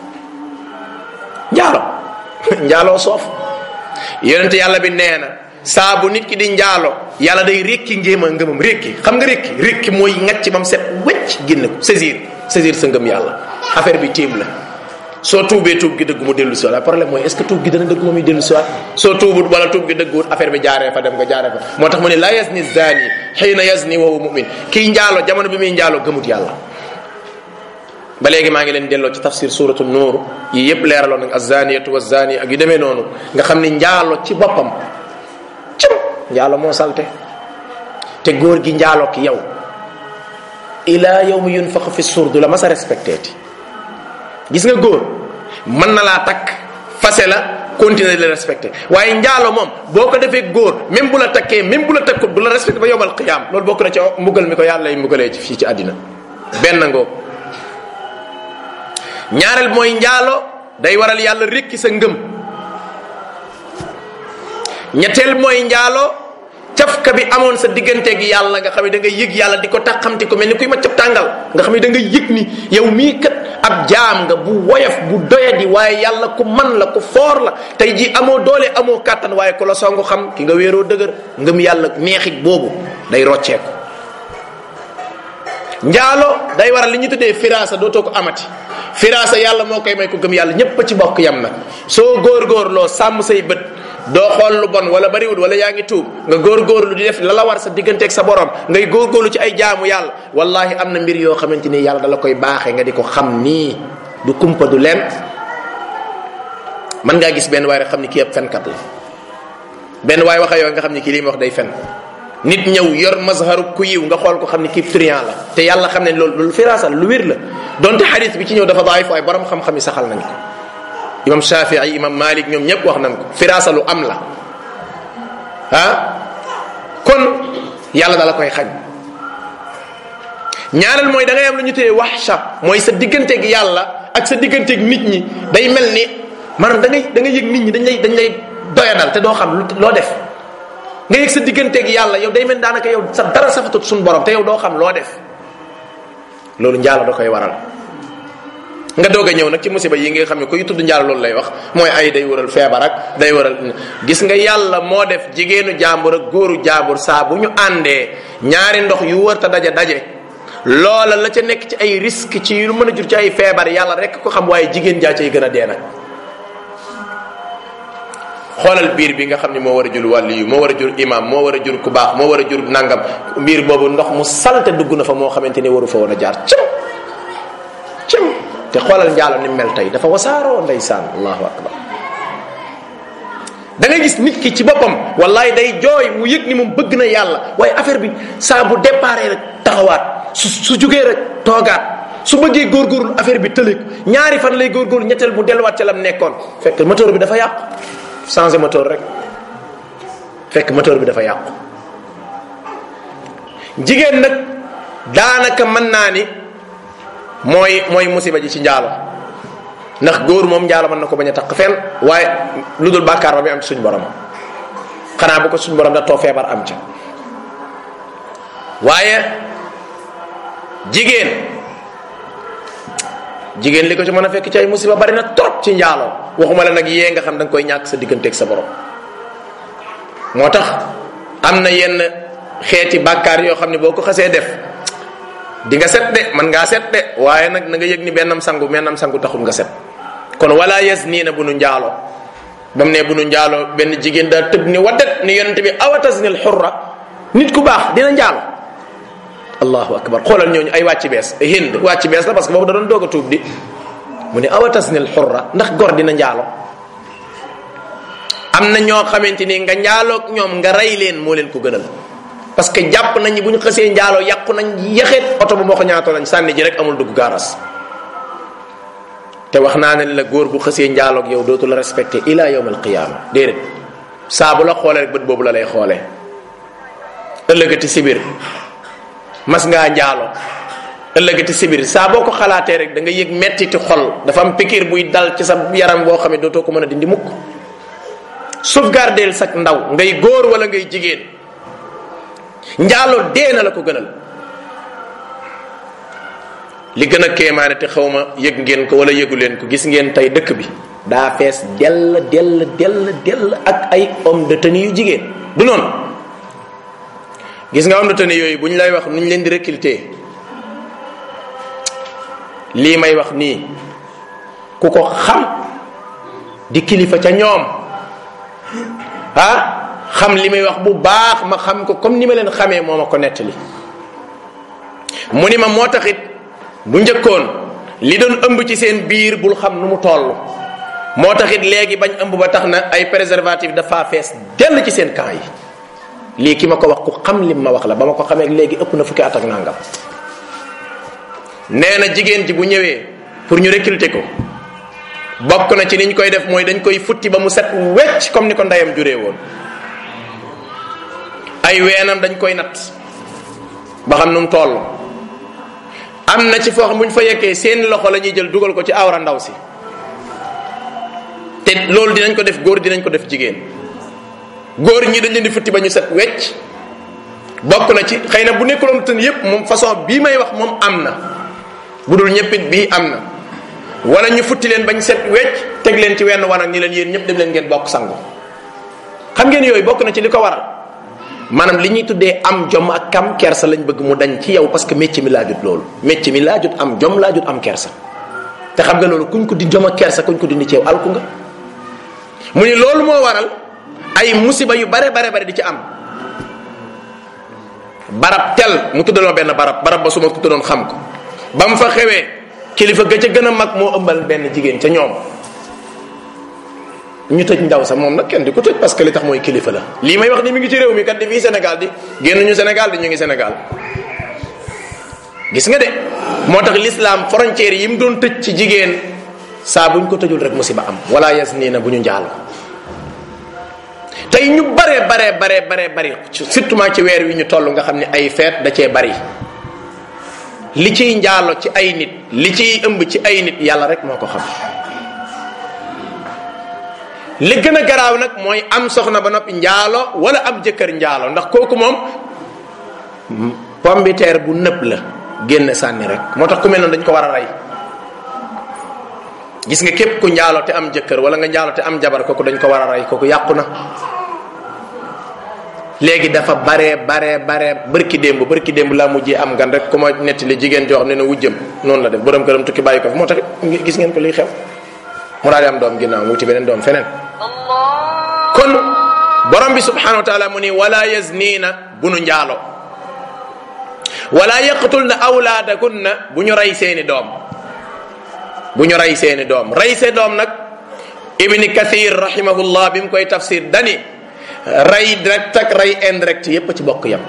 njaaloo soof. yonent yàlla bi nee na saa bu nit ki di njaalo yàlla day rékki ngëmam rékki xam nga rékki mooy ngacc bam set wecc génn ko saisir sa ngëm yàlla. affaire bi tiim la. soo tuubee tuub gi dëgg mu dellu si waat problème mooy est ce que tuub gi dana dëgg muy dellu si waat. soo tuubut wala tuub gi dëgguwut affaire bi jaaree fa dem nga jaaree fa. moo tax mu ne la yazni zani xiina yazni wa huwa mu'min kii njaalo jamono bi muy njaalo gëmut yàlla. ba léegi maa ngi leen delloo ci tafsir suratu nuur yi yépp leeraloon nag azaniyatu wazani ak yu demee noonu nga xam ni njaalo ci boppam njaalo moo salte te góor gi njaaloo ki yow ila yawmi yunfaq fi sur du la mas a respecté ti gis nga góor mën na laa takk fase la continuer de la respecté waaye njaalo moom boo ko defee góor même bu la takkee même bu la takkut du la respecté ba yowmal qiyaam loolu bokk na ci mbugal mi ko yàlla lay mbugalee ci fii ci àddina benn ngoo ñaareel mooy njaalo day waral yàlla rékki sa ngëm ñetteel mooy njaalo cafka bi amoon sa diggante gi yàlla nga xam ne da nga yëg yàlla di ko taxamti ko mel ni kuy ma cap tàngal nga xam ne da nga yëg ni yow mii kat ab jaam nga bu woyof bu doyadi waaye yàlla ku man la ku foor la tey ji amoo doole amoo kàttan waaye ku la songu xam ki nga wéeroo dëgër ngëm yàlla neexit boobu day rocceeku njaalo day waral li ñu tuddee firaasa dootoo ko amati firaasa yàlla moo koy may ko gëm yàlla ñépp ci bokk yam nag soo góorgóorloo sàmm say bët doo xool lu bon wala bariwul wala yaa ngi tuub nga góorgóorlu di def la la war sa digganteeg sa borom ngay góorgóorlu ci ay jaamu yàlla wallahi am na mbir yoo xamante ni yàlla dala koy baaxee nga di ko xam nii du kumpa du leen mën ngaa gis benn waay rek xam ni kii ab fenkat la benn waay waxa yoo nga xam ni kii li mu wax day fen nit ñëw yor mazharu ku yiw nga xool ko xam ni kii trian la te yàlla xam ne loolu firaasa lu wér la donte xadis bi ci ñëw dafa daif waaye borom xam-xam yi saxal nañ ko imam Shafii imam Malik ñoom ñëpp wax nañ ko firaasa lu am la kon yàlla dala koy xañ ñaareel mooy da ngay am lu ñu téye waxsha mooy sa digganteeg yàlla ak sa digganteeg nit ñi day mel ni maanaam da ngay yëg nit ñi dañ lay doyadal te doo xam loo def nga yëg sa digganteeg yàlla yow day mel daanaka yow sa dara safatut suñu borom te yow doo xam loo def loolu njaalo da koy waral nga doog a ñëw nag ci musiba yi nga xam ne kuy tudd njaalo loolu lay wax mooy ay day waral feebar ak day waral gis nga yàlla moo def jigéenu jàmbur ak góoru jàmbur saa bu ñu àndee ñaari ndox yu wër ta daje loola la ca nekk ci ay risque ci yu mën a jur ci ay feebar yàlla rek ko xam waaye jigéen jaa cay gën a dee nag xoolal biir bi nga xam ne moo war a jur wàllu yu moo war a jur imam moo war a jur ku baax moo war a jur nangam biir boobu ndox mu salte dugg na fa moo xamante ne waru fa woon a jaar cim te xoolal njaalo ni mel tey dafa wasaaroo ndeysaan allahu akbar da ngay gis nit ki ci boppam wallahi day jooy mu yëg ni moom bëgg na yàlla waaye affaire bi saa bu départ rek taxawaat su jugee rek toogaat su bëggee góorgóorlu affaire bi tëleeku ñaari fan lay góorgóorlu ñetteel mu delluwaat ca lam nekkoon fekk moteur bi dafa yàqu changer moteur rek fekk moteur bi dafa yàqu jigéen nag daanaka mën naa ni mooy musiba ji ci njaalo ndax góor moom njaalo mën na ko bañ a taq fenn waaye lu dul bàkkaar ba mi am ci suñ borom xanaa bu ko suñ borom da too feebar am ca waaye jigéen li ko ci mën a fekk ci ay musiba bari na trop ci njaalo waxuma la nag yee nga xam da nga koy ñàkk sa digganteeg sa borom moo tax am na yenn xeeti bàkkaar yoo xam ne boo ko xasee def di nga set de man ngaa set de waaye nag na nga yëg ni bennam sangu taxul nga set kon wala yes nii na bu nu njaaloo ba mu ne bu nu njaaloo benn jigéen daa tëb ni waddat ni yonente bi awatasnil xurra nit ku baax dina njaalo allahu akbar xoolal ñooñu ay wàcc bees hind wàcc bees la parce que boobu da doon doog a tuub di mu ne awatasnil xurra ndax gor dina njaalo am na ñoo xamante ni nga njaaloog ñoom nga rey leen moo leen ko gënal parce que jàpp nañ bu ñu xësee njaaloo yàqu nañ yaxeet oto bu moo ko ñaatoo lañ sànni ji rek amul dugg gaaras te wax naa ne la góor bu xësee njaaloog yow dootu la respecté ila yawm al qiyama déedéet saa bu la xoolee rek bët boobu la lay xoolee ëllëgati sibir mas ngaa njaaloo ëllëgati sibir saa boo ko xalaatee rek da nga yëg mettiti xol dafa am pikiir buy dal ci sa yaram boo xam ne dootoo ko mën a dindi mukk sauvegarder sak ndaw ngay góor wala ngay jigéen njaaloo dee na la ko gënal li gën a kéemaane te xaw ma yëg ngeen ko wala yëgu leen ko gis ngeen tey dëkk bi daa fees dell ak ay homme de tenue yu jigéen du noonu gis nga homme de tenue yooyu bu ñu lay wax nu ñu leen di recruter lii may wax nii ku ko xam di kilifa ca ñoom xam li may wax bu baax ma xam ko comme ni ma leen xamee moo ma ko nettali mu ni ma moo taxit bu njëkkoon li doon ëmb ci seen biir bul xam nu mu toll moo taxit léegi bañ ëmb ba tax na ay préservatif dafa fees dell ci seen camp yi lii ki ma ko wax ku xam lim ma wax la ba ma ko xamee léegi ëpp na fukki at ak nangam nee na jigéen ji bu ñëwee pour ñu recruter ko bokk na ci niñ koy def mooy dañ koy futti ba mu set wecc comme ni ko ndeyam juree woon ay weenam dañ koy natt ba xam nu mu toll am na ci foo xam bu ñu fa yekkee seen loxo la ñuy jël dugal ko ci awra ndaw si te loolu dinañ ko def góor dinañ ko def jigéen góor ñi dañ leen di futti ba ñu set wecc bokk na ci xëy na bu nekkuloon tën yépp moom façon bii may wax moom am na bu dul ñëppit bii am na wala ñu futti leen bañ set wecc teg leen ci wenn wanag ñi leen yéen ñëpp dem leen ngeen bokk sangu xam ngeen yooyu bokk na ci li ko waral maanaam li ñuy tuddee am jom ak kam kersa lañ bëgg mu dañ ci yow parce que métier mi laajut loolu métier mi laajut am jom laajut am kersa te xam nga loolu kuñ ko di jom ak kersa kuñ ko dindi ci yow alku nga mu ni loolu moo waral ay musiba yu bare di ci am barab tel mu tuddaloo benn barab ba su ma ko tuddoon xam ko ba mu fa xewee kilifa ga ca gën a mag moo ëmbal benn jigéen ca ñoom ñu tëj ndaw sa moom nag kenn di ko tëj parce que li tax mooy kilifa la lii may wax ni mi ngi ci réew mi kat di fii Sénégal di génn ñu Sénégal di ñu ngi Sénégal gis nga de moo tax l'islam frontière yi mu doon tëj ci jigéen saa buñ ko tëjul rek musiba am wala yas nii na bu ñu njaalo tey ñu bare bari surtout ci weer wi ñu toll nga xam ne ay feet da cee bari li ciy njaalo ci ay nit li ciy ëmb ci ay nit yàlla rek moo ko xam li gën a garaaw nag mooy am soxna ba noppi njaalo wala am jëkkër njaalo ndax kooku moom pombiteer bu nëb la génn sànni rek moo tax ku mel noonu dañ ko war a rey gis nga képp ku njaalo te am jëkkër wala nga njaalo te am jabar kooku dañ ko war a rey kooku yàqu na léegi dafa bare bërki démb laa mujjee am gan rek ku ma nettali jigéen joo xam ne ne wujjëm noonu la def borom këram tukki bàyyi ko fi moo tax gis ngeen ko liy xew mu daal di am doom ginnaaw mu wuti beneen doom feneen kon borom bi subhanahu wa taala mu ni wala yazniina bu nu njaalo wala yaqtulna awlaadakunna bu ñu rey seeni doom rey see doom nag ibni kathir rahimahullah bi mu koy tafsir dani rey direct ak rey indirect yépp ci bokk yam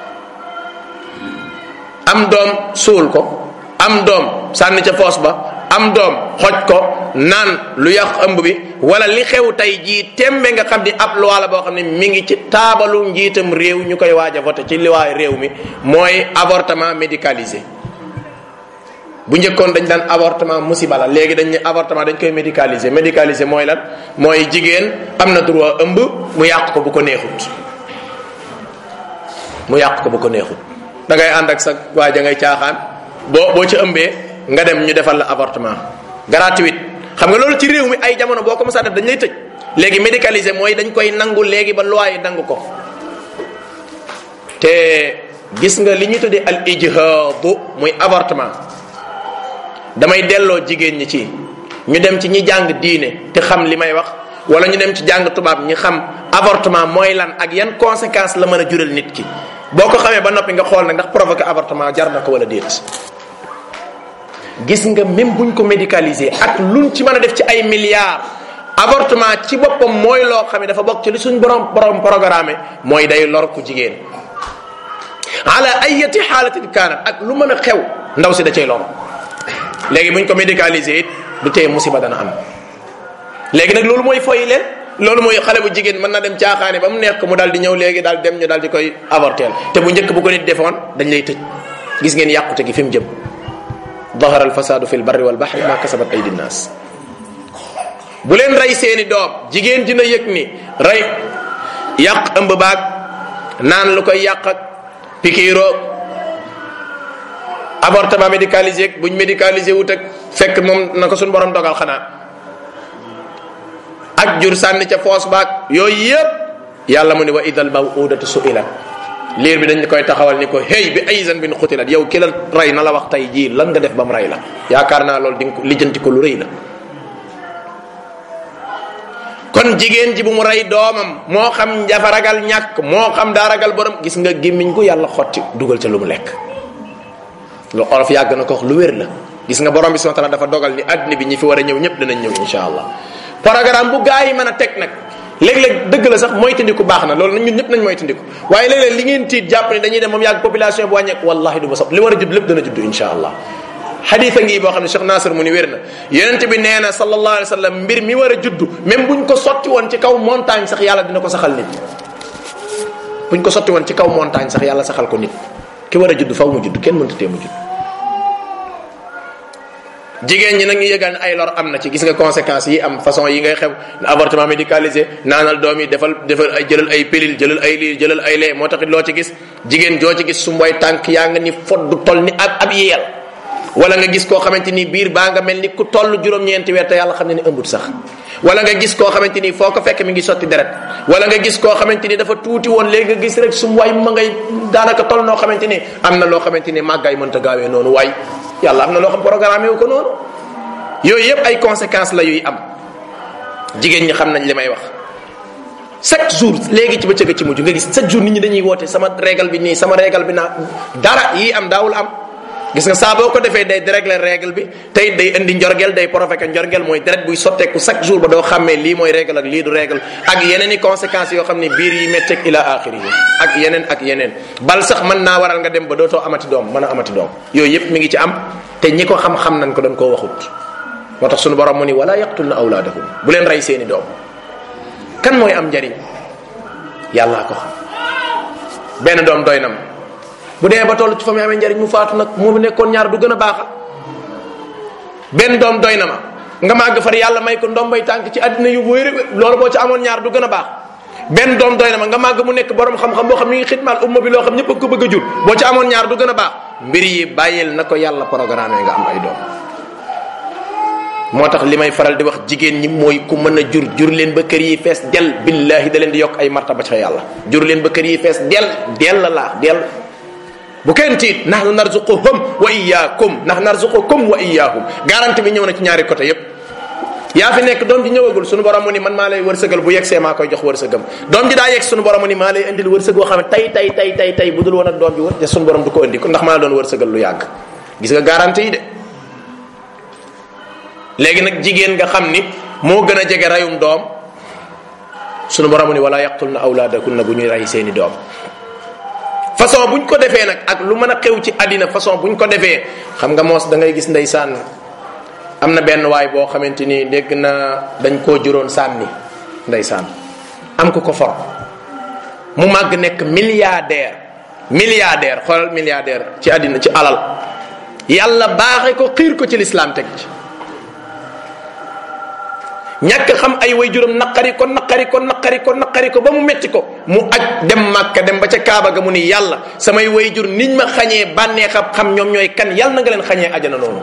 am doom suul ko am doom sànni ca foos ba am doom xoj ko naan lu yàq ëmb bi wala li xew tey jii tembe nga xam ni ab loi la boo xam ne mi ngi ci taabalu njiitam réew ñu koy waaj a voté ci liwaay réew mi mooy avortement médicalisé bu njëkkoon dañ daan avortement musiba la léegi dañ ne avortement dañ koy médicalisé mooy lan mooy jigéen am na droit ëmb mu yàq ko bu ko neexut da ngay ànd ak sa waa ja ngay caaxaan boo ci ëmbee nga dem ñu defal la avortement gratuit xam nga loolu ci réew mi ay jamono boo ko mos a def dañ lay tëj léegi médicalisé mooy dañ koy nangu léegi ba loi yi nangu ko te gis nga li ñuy tuddee al ijhaadu muy avortement damay delloo jigéen ñi ci ñu dem ci ñi jàng diine te xam li may wax wala ñu dem ci jàng tubaab ñi xam avortement mooy lan ak yan conséquences la mën a jural nit ki boo ko xamee ba noppi nga xool nag ndax provoquer avortement jar na ko wala déet gis nga même buñ ko médicalisé ak luñ ci mën a def ci ay milliards avortement ci boppam mooy loo xam ne dafa bokk ci li suñ borom programme mooy day lor ku jigéen ala ayati xaalatin kaanat ak lu mën a xew ndaw si da cay lor léegi buñ ko médicalisé it du tee musiba dana am léegi nag loolu mooy foyi leen loolu mooy xale bu jigéen mën na dem caaxaane ba mu neex ko mu daal di ñëw léegi daal dem ñu daal di koy avorteel te bu njëkk bu ko nit defoon dañ lay tëj gis ngeen yàqute gi fi mu jëm dahara al fasadu fi l barri wal bahri ma kasabat aydi nnaas bu leen rey seeni doom jigéen dina yëg ni rey yàq ëmb baag naan lu koy yàq ak pikiiroo avortement médicalisé ak buñ médicalisé wut ak fekk moom na ko suñ borom dogal xanaa ak jur sànni ca foos baag yooyu yëpp yàlla mu ne wa idal mawudatu su'ilat liir bi dañ koy taxawal ni ko hey bi ay zanbin xutilat yow ki la rey na la wax tey jii lan nga def ba mu rey la yaakaar naa loolu di nga ko lijjanti ko lu rëy la kon jigéen ji bu mu rey doomam moo xam dafa ragal ñàkk moo xam daa ragal borom gis nga gémmiñ ko yàlla xotti dugal ca lu mu lekk lu olof yàgg na ko wax lu wér la gis nga borom bi subhanahu wa ta'ala dafa dogal ni addina bi ñi fi war a ñëw ñëpp danañ ñëw insha allah. programme bu gaa yi mën a teg nag léeg-léeg dëgg la sax moytandiku baax na loolu ñun ñëpp nañ moytandiku waaye léeg-léeg li ngeen tiit jàpp ne dañuy dem moom yàgg population bu wàññeeku wallahi du ba sob li war a judd lépp dana judd insha allah. xadiisa ngi boo xam ne Cheikh Nasir mu ni wér na yonent bi nee na sallallahu alayhi wa sallam mbir mi war a judd même buñ ko sotti woon ci kaw montagne sax yàlla dina ko saxal nit buñ ko sotti woon ci kaw montagne sax yàlla saxal ko nit ki war a judd faw mu judd kenn mënta tee mu judd. jigéen ñi nag ñu yëgal ne ay lor am na ci gis nga conséquences yi am façon yi ngay xew avortement médicalisé naanal doom yi defal ay jëlal ay pilule jëlal ay lii jëlal ay lee moo taxit loo ci gis jigéen joo ci gis su mboy tànk yaa nga ni foddu toll ni ab yeel wala nga gis koo xamante ni biir baa nga mel ni ku toll juróom-ñeenti weer te yàlla xam ne ni ëmbut sax wala nga gis koo xamante ni foo ko fekk mi ngi sotti deret wala nga gis koo xamante ni dafa tuuti woon léegi nga gis rek sum waay ma ngay daanaka toll noo xamante ni am na loo xamante ni màggaay mënta gaawee noonu waay yàlla am na loo xam programme wu ko noonu yooyu yëpp ay conséquences la yuy am jigéen ñi xam nañ li may wax chaque jour léegi ci bëccëg ci mujj nga gis chaque jour nit ñi dañuy woote sama régal bi nii sama régal bi naa dara yii am daawul am gis nga saa boo ko defee day dérégler règle bi tey day indi njorgel day provoquer njorgel mooy deret buy sotteeku chaque jour ba doo xàmmee lii mooy règle ak lii du règle ak yeneen i conséquences yoo xam ne biir yi métteeg ila axiri yi ak yeneen bal sax mën naa waral nga dem ba dootoo amati doom mën a amati doom yooyu yëpp mi ngi ci am te ñi ko xam-xam nañ ko dañ koo waxut moo tax sunu borom mu ni wala yaqtulna awlaadahum bu leen rey seeni doom kan mooy am njariñ yàllaa ko xam benn doom doy na ma bu dee ba toll ci fa muy amee njariñ mu faatu nag mu nekkoon ñaar du gën a baaxal benn doom doy na ma nga màgg far yàlla may ko ndombay tànk ci àddina yu wér loolu boo ci amoon ñaar du gën a baax benn doom doy na ma nga màgg mu nekk borom xam-xam boo xam mi ngi xidmaal umma bi loo xam ñëpp a ko bëgg a jur boo ci amoon ñaar du gën a baax mbir yi bàyyil na ko yàlla programme nga am ay doom. moo tax li may faral di wax jigéen ñi mooy ku mën a jur leen ba kër yi fees del billahi da leen di yokk ay martaba ca yàlla jur leen ba kër yi fees del la bu kenn tiit nahnu narzuquhum wa iyyakum nahnu narzuqukum wa iyyahum garantie bi ñëw na ci ñaari côté yépp yaa fi nekk doom ji ñëwagul sunu borom mu ni man maa lay wërsëgal bu yegsee maa koy jox wërsëgam doom ji daa yegg sunu borom mu ni maa lay indil wërsëg boo xam ne tey bu dul woon ak doom ji wër sunu borom du ko indi ko ndax maa la doon wërsëgal lu yàgg gis nga garantie yi de léegi nag jigéen nga xam ni moo gën a jege rayum doom sunu borom mu ni wala yaqtulna awlaadakunna bu ñuy ray seeni doom façon buñ ko defee nag ak lu mën a xew ci àddina façon buñ ko defee xam nga moos da ngay gis ndeysaan am na benn waay boo xamante ni dégg na dañ koo juróon sànni ndeysaan am ku ko for mu màgg nekk milliardaire xoolal milliardaire ci àddina ci alal yàlla baaxe ko xiir ko ci lislaam teg ci ñàkk xam ay way juróom naqari ko ba mu metti ko mu aj dem Makka dem ba ca Kaaba ga mu ni yàlla samay way jur niñ ma xañee bànnee xam ñoom ñooy kan yàlla na nga leen xañee ajana noonu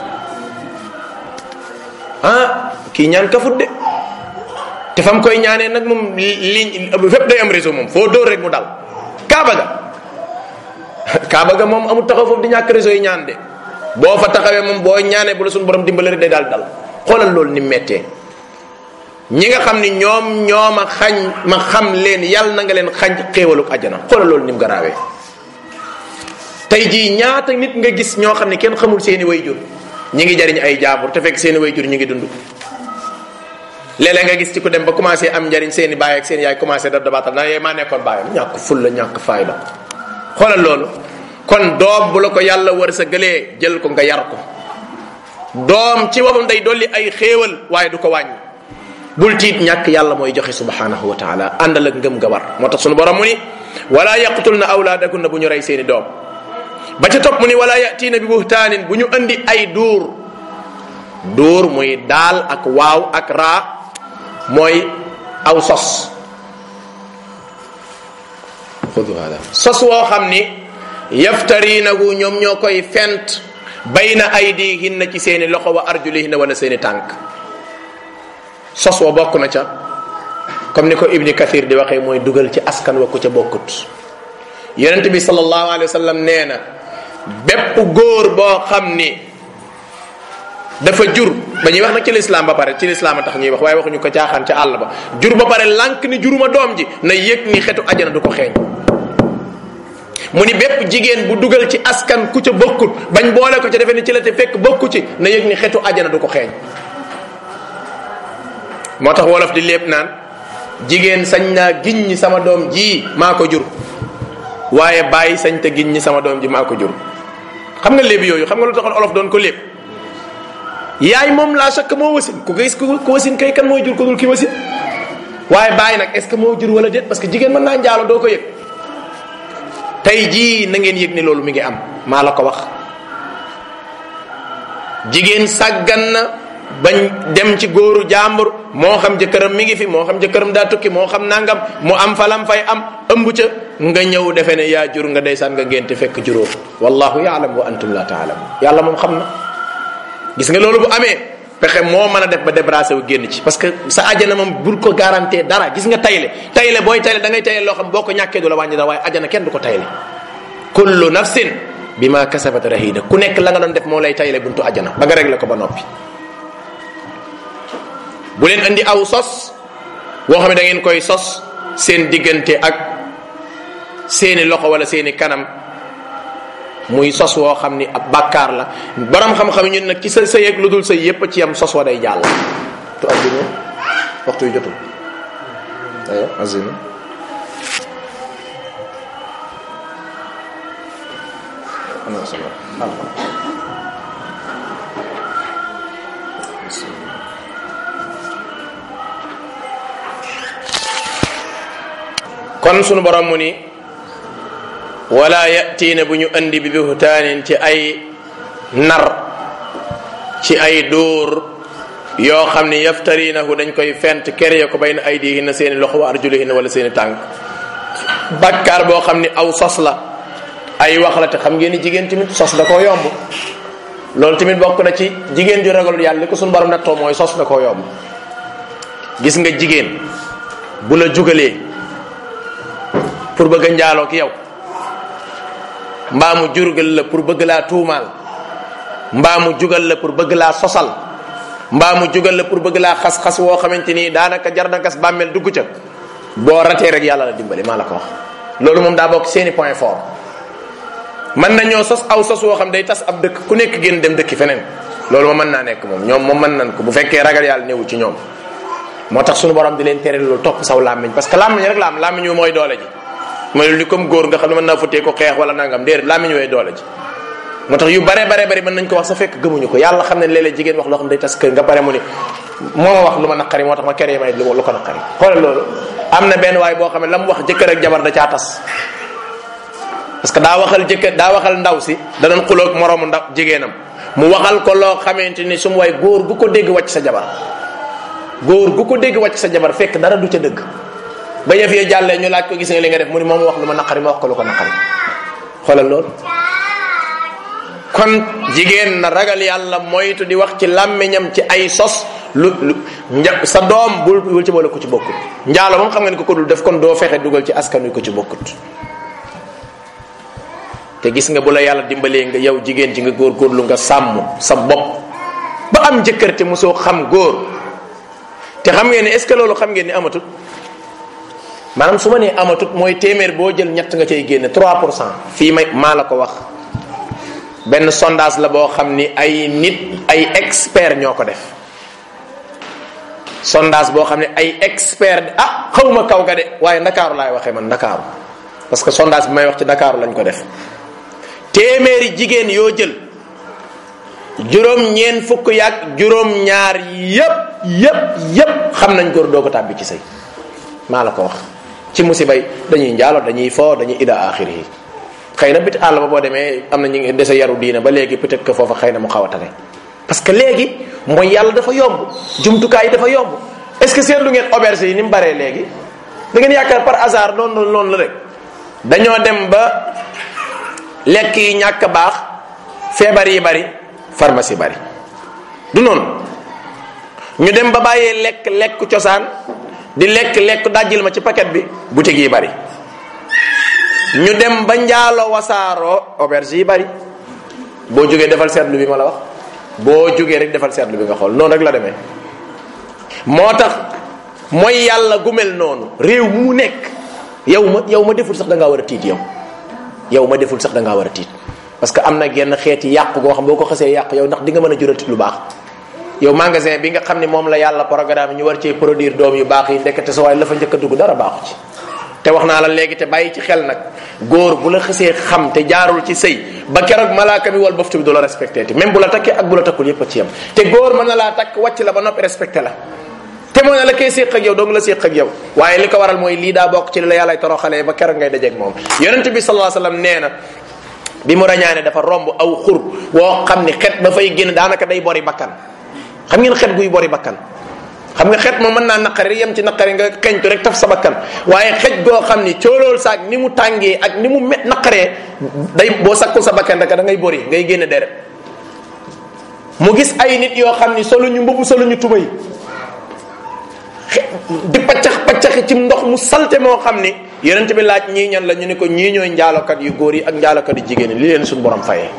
kii ñaan kafut de te fam koy ñaanee nag moom li fépp day am réseau moom foo dóor rek mu dal Kaaba ga moom amul taxaw foofu di ñàkk réseau yi ñaan de boo fa taxawee moom boo ñaanee bu la suñu borom dimbali rek day daal dal xoolal loolu ni mettee ñi nga xam ni ñooma xañ ma xam leen yàlla na nga leen xañ xéewaluk àjjana xoolal loolu ni mu garaawee tey jii ñaata nit nga gis ñoo xam ne kenn xamul seeni wayjur ñi ngi jariñ ay jaambur te fekk seeni wayjur ñi ngi dund léeg-léeg nga gis ci ku dem ba commencé am njariñ seeni baay ak seen yaay commencé daf dabaatal naa yee maa nekkoon baayam ñàkk ful la ñàkk fayda xoolal loolu kon doom bu la ko yàlla war sa gëlee jël ko nga yar ko doom ci boppam day dolli ay xéewal waaye du ko wàññi bul tiit ñàkk yàlla mooy joxe subhanahu wa taala àndal ak ngëm nga war moo tax sunu borom mu ni wala yaqtulna awlaadakunna bu ñu rey seeni doom ba ca topp mu ni wala yatiina bi buhtaanin bu ñu andi ay duur muy daal ak waaw ak raa mooy aw sos sos woo xam ni yaftariinahu ñoom ñoo koy fent bayna aydihinna ci seeni loxo wa arjulihinna wala seeni tànk sos wa bokk na ca comme ni ko Ibni Kathir di waxee mooy dugal ci askan wa ku ca bokkut yonent bi sallallahu alayhi wa sallam nee na bépp góor boo xam ni dafa jur ba ñuy wax nag ci lislaam ba pare ci lislaam a tax ñuy wax waaye waxuñu ko caaxaan ca àll ba jur ba pare lànk ni juruma doom ji na yëg ni xetu ajana du ko xeeñ mu ni bépp jigéen bu dugal ci askan ku ca bokkut bañ boole ko ci defe ni ci la te fekk bokku ci na yëg ni xetu ajana du ko xeeñ. moo tax wolof di lépp naan jigéen sañ naa giñ ñi sama doom ji maa ko jur waaye bàyyi sañ te giñ ñi sama doom ji maa ko jur. xam nga léeb yooyu xam nga lu taxoon olof doon ko léeb yaay moom laa sakk moo wasin ku gis ku wasin kay kan mooy jur ko dul ki wasin waaye bàyyi nag est ce que moo jur wala déet parce que jigéen mën naa njaalo doo ko yëg. tey jii na ngeen yëg ni loolu mi ngi am maa la ko wax. jigéen sàggan na bañ dem ci góoru jàmbur moo xam jëkkëram mi ngi fi moo xam jëkkëram daa tukki moo xam nangam mu am falam fay am ëmb ca nga ñëw defe ne yaa jur nga ndeysaan nga ngénte fekk juróo wallahu yaalam wa antum la taalamu yàlla moom xam na. gis nga loolu bu amee pexe moo mën a def ba débarrassé wu génn ci parce que sa ajana moom bul ko garanté dara gis nga tayle booy tayle da ngay tayle loo xam boo ko ñàkkee du la wàññi dara waaye ajana kenn du ko tayle. kullu nafsin bima kasabat rahina ku nekk la nga doon def moo lay tayle buntu ajana ba nga réglé ko ba noppi. bu leen andi aw sos boo xam ne da ngeen koy sos seen diggante ak seeni loxo wala seeni kanam muy sos woo xam ni ab bàkkaar la borom xam-xam ñun nag ci sa sëy ak lu dul sëy yépp ci am sos wa day jàll. tu addina waxtu yu jotul ayo azina kon sunu borom mu ni wala yatiina bu ñu andi bi buhtaanin ci ay nar ci ay dóor yoo xam ni yaftarinahu dañ koy fent kere ko bayna aydihinna seeni loxo wa arjulihinna wala seeni tànk. bakkaar boo xam ni aw sos la ay wax la te xam ngeen ni jigéen tamit sos da koo yomb loolu tamit bokk na ci jigéen ju ragalul yàlla li ko sunu borom nattoo mooy sos da koo yomb. gis nga jigéen bu la jugalee pour bëgg a njaaloo ki yow mbaa mu jurgal la pour bëgg laa tuumaal mbaa mu jugal la pour bëgg laa sosal mbaa mu jugal la pour bëgg laa xas-xas woo xamante ni daanaka jar na gas bàmmeel dugg ca boo ratee rek yàlla la dimbali maa la ko wax. loolu moom daa bokk seeni point fort mën na ñoo sos aw sos woo xam day tas ab dëkk ku nekk génn dem dëkki feneen loolu moom mën naa nekk moom ñoom moom mën nañ ko bu fekkee ragal yàlla newu ci ñoom. moo tax suñu borom di leen tere loolu topp saw làmmiñ parce que làmmiñ rek la am làmmiñ wi mooy doole ji mooy lu ni comme góor nga xam ne mën naa futtee ko xeex wala nangam déedéet làmmiñ wooy doole ji. moo tax yu bare bari mën nañ ko wax sa fekk gëmuñu ko yàlla xam ne léeg-léeg jigéen wax loo xam day tas kër nga pare mu ni moo ma wax lu ma naqari moo tax ma kere may lu ko naqari. xoolal loolu am na benn waay boo xam ne la mu wax jëkkër ak jabar da caa tas parce que daa waxal ndaw si da doon xuloog moroomu ndaw jigéenam mu waxal ko loo xamante ni su mu waay góor gu ko dégg wàcc sa jabar góor gu ko dégg wàcc sa jabar fekk dara du ca dëgg ba yëf yee jàllee ñu laaj ko gis nga li nga def mu ni moom wax lu ma naqari ma wax ko lu ko naqari xoolal loolu. kon jigéen na ragal yàlla moytu di wax ci làmmiñam ci ay sos sa doom bul ci boole ko ci bokkut njaalo moom xam nga ni ko dul def kon doo fexe dugal ci askan wi ko ci bokkut. te gis nga bu la yàlla dimbalee nga yow jigéen ci nga góorgóorlu nga sàmm sa bopp ba am jëkkër te mosoo xam góor te xam ngeen ni est ce que loolu xam ngeen ni amatut maanaam su ma nee amatut mooy téeméer boo jël ñett nga cay génne 3% fii maa la ko wax benn sondage la boo xam ni ay nit ay expert ñoo ko def sondage boo xam ne ay expert xawma kaw ga de waaye ndakaaru laay waxee man ndakaaru parce que sondage bi may wax ci ndakaaru lañ ko def téeméeri jigéen yoo jël juróom-ñeent fukk yaag juróom-ñaar yépp xam nañ góor doo ko tàbbi ci sëy maa la ko wax ci musibay dañuy njaalo dañuy foo dañuy ila axiri yi xëy na biti àll ba boo demee am na ñu ngi dese yaru diina ba léegi peut-être que foofa xëy na mu xaw a tane parce que léegi mooy yàlla dafa yomb jumtukaay yi dafa yomb est-ce que seen lu ngeen auberge yi ni mu baree léegi da ngeen yaakaar par hasard noonu la rek dañoo dem ba lekk yi ñàkk baax feebar yi bari pharmacie bari du noonu ñu dem ba bàyyee lekk cosaan di lekk dajjil ma ci paquet bi boutique yi bari ñu dem ba njaalo wasaaroo auberge yi bari boo jógee defal seetlu bi ma la wax boo jógee rek defal seetlu bi nga xool noonu rek la demee moo tax mooy yàlla gu mel noonu réew mu nekk yow ma deful sax da ngaa war a tiit yow yow ma deful sax da ngaa war a tiit parce que am na genn xeeti yàqu goo xam boo ko xasee yàq yow ndax di nga mën a jurati lu baax. yow magasin bi nga xam ne moom la yàlla programme ñu war cee produire doom yu baax yi ndekete sa waay la fa njëkk a dugg dara baaxu ci. te wax naa la léegi te bàyyi ci xel nag góor bu la xasee xam te jaarul ci sëy ba keroog malaaka bi wal boftu bi du la respecté te même bu la takkee ak bu la takkul yépp a ci yam te góor mën na laa takk wàcc la ba noppi respecté la te moo ne la koy séq ak yow dong la séq ak yow waaye li ko waral mooy lii daa bokk ci li la yàllay toroxalee ba keroog ngay dajeeg moom. yonent bi sallallahu alayhi wasallam nee na bi mu rañaane dafa romb aw xur woo xam ni xet ba fay génn daanaka day bori bakkan xam ngeen xet guy bori bakkan xam nga xet moom mën naa naqari yem ci naqari nga xeñtu rek taf sa bakkan waaye xej goo xam ni coolool saak ni mu tàngee ak ni mu met naqaree day boo sakkul sa bakkan rek da ngay bori ngay génne deret mu gis ay nit yoo xam ni soluñu mbubu soluñu tubay di paccaxi ci ndox mu salte moo xam ni yonent bi laaj ñii ñan la ñu ne ko ñii ñooy njaalokat yu góor yi ak njaalokat yu jigéen yi li leen suñu borom fayee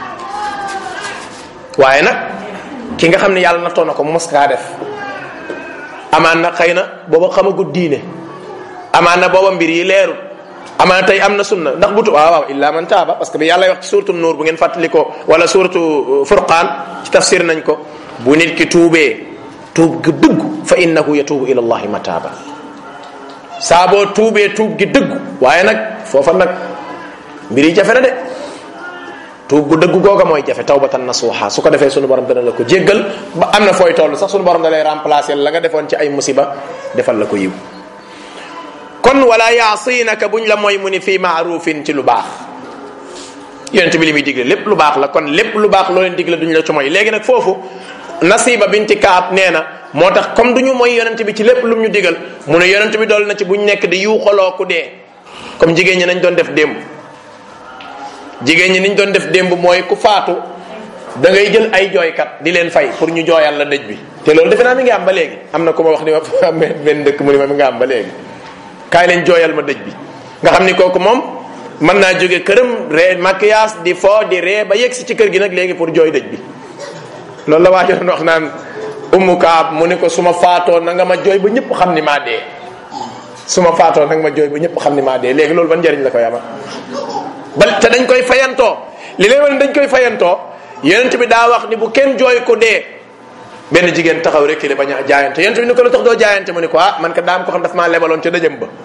waaye nag ki nga xam ne yàlla nattoo na ko mu mos kaa def amaan na xëy na booba xamagut diine amaan na booba mbir yi leerul amaan na tey am na sunna ndax butu waaw illa man taaba parce que bi yàlla wax ci suuratu nuur bu ngeen fàttali ko wala suuratu furqaan ci tafsir nañ ko bu nit ki tuubee tuub gi dëggu fa innahu yatuubu ila allahi mataaba saa boo tuubee tuub gi dëggu waaye nag foofa nag mbir yi jafe na de tuub gu dëggu googa mooy jafe tawbatan nasuha su ko defee sunu borom dana la ko jéggal ba am na fooy toll sax sunu borom da lay remplacer la nga defoon ci ay musiba defal la ko yiw kon wala yaasinaka buñ la mooy mu ni fii maarufin ci lu baax yonent bi li muy digle lépp lu baax la kon lépp lu baax loo leen digle duñ la ci mooy léegi nag foofu Nasiba binti Kaab nee na moo tax comme duñu mooy yonent bi ci lépp lu ñu digal mu ne yonent bi dool na ci buñ nekk di yuuxaloo ku dee comme jigéen ñi nañ doon def démb jigéen ñi niñ doon def démb mooy ku faatu da ngay jël ay jooykat di leen fay pour ñu jooyal la dëj bi te loolu defe naa mi ngi am ba léegi am na ku ma wax ni ma benn dëkk mu ni ma mi nga am ba léegi kaay leen jooyal ma dëj bi nga xam ni kooku moom mën naa jóge këram ree maquillage di fo di ree ba yegg si ci kër gi nag léegi pour jooy dëj bi loolu la waa joon wax naan Ummu Kaab mu ni ko su ma faatoo na nga ma jooy ba ñëpp xam ni maa dee su ma faatoo na nga ma jooy ba ñëpp xam ni maa dee léegi loolu ban njëriñ la koy ama ba te dañ koy fayantoo li leen wan dañ koy fayantoo yonent bi daa wax ni bu kenn jooy ko dee benn jigéen taxaw rek li bañ a jaayante yonent bi ni ko la tax doo jaayante mu ni ko man ka daam ko xam daf maa lebaloon ca dëjëm ba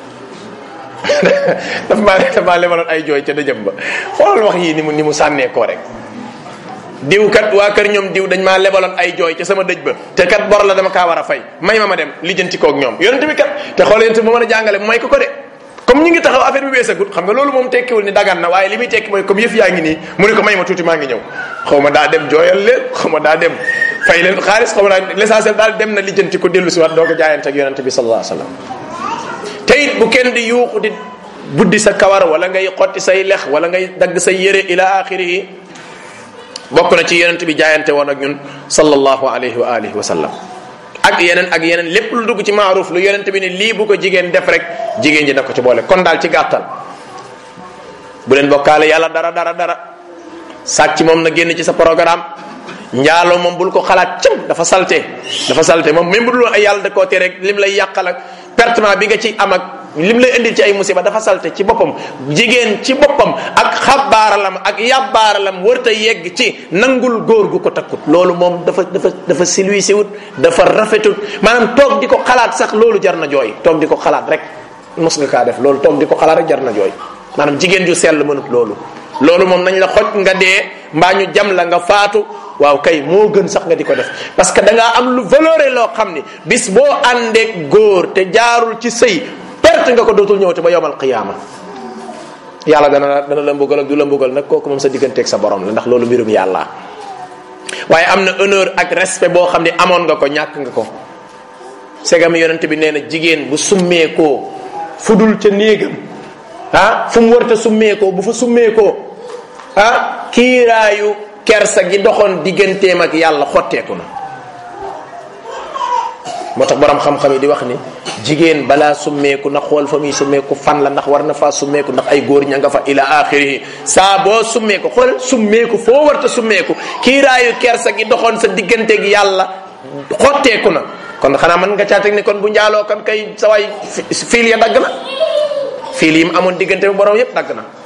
daf maa lebaloon ay jooy ca dëjëm ba xoolal wax yii ni mu sànnee koo rek diw kat waa kër ñoom diw dañ maa lebaloon ay jooy ca sama dëj ba te kat bor la dama kaa war a fay may ma dem lijjanti koog ñoom yonent bi kat te xool yonent bi ma mën a jàngale may ko de comme ñu ngi taxaw affaire bi weesagut xam nga loolu moom tekkiwul ni dagan na waaye li muy tekki mooy comme yëf yaa ngi nii mu ne ko may ma tuuti maa ngi ñëw xaw ma daa dem jooyal leen xaw ma daa dem fay leen xaalis xaw ma daa l'essentiel daal dem na lijjanti ko dellu si waat doo ko jaayante ak yonent bi sallallahu alayhi wasallam te it bu kenn di yuuxu di buddi sa kawar wala ngay xotti say lex wala ngay dagg say yére ila axirihi bokk na ci yonent bi jaayante woon ak ñun sallallahu alayhi wa alihi wa sallam ak yeneen lépp lu dugg ci maaruf lu yonent bi ne lii bu ko jigéen def rek jigéen ji na ko ci boole kon daal ci gàttal bu leen bokkaale yàlla dara sàcc moom na génn ci sa programme njaaloo moom bul ko xalaat cëm dafa salte moom même bu dul ay yàlla da koo tere rek lim lay yàqal ak pertement bi nga ci am ak lim lay indil ci ay musiba dafa salte ci boppam jigéen ci boppam ak xabaaralam ak yàbbaaralam wërta yegg ci nangul góor gu ko takkut loolu moom dafa silwisi wut dafa rafetut maanaam toog di ko xalaat sax loolu jar na jooy toog di ko xalaat rek mos nga kaa def loolu toog di ko xalaat rek jar na jooy maanaam jigéen ju sell mënut loolu moom nañ la xoj nga dee mbaa ñu jam la nga faatu waaw kay moo gën sax nga di ko def parce que da ngaa am lu valeur loo xam ni bis boo àndeeg góor te jaarul ci sëy perte nga ko dootul ñëwte ba yowmal qiyaama yàlla dana la mbugal ak du la mbugal nag kooku moom sa digganteeg sa borom la ndax loolu mbirum yàlla waaye am na honneur ak respect boo xam ne amoon nga ko ñàkk nga ko segam yonent bi nee na jigéen bu summeekoo fudul ca néegam fu mu warta summeekoo bu fa summeekoo kiiraayu kersa gi doxoon digganteem ak yàlla xotteeku na moo tax borom xam-xam yi di wax ni jigéen balaa summeeku na xool fa muy summeeku fan la ndax war na faa summeeku ndax ay góor ña nga fa ila axirihi saa boo summeeku xool summeeku foo warta summeeku kiiraayu kersa gi doxoon sa digganteeg yàlla xotteeku na kon xanaa mën nga caatek ni kon bu njaaloo kan kay sa waay fiil ya dagg na fiil yi mu amoon diggante bu borom yépp dagg na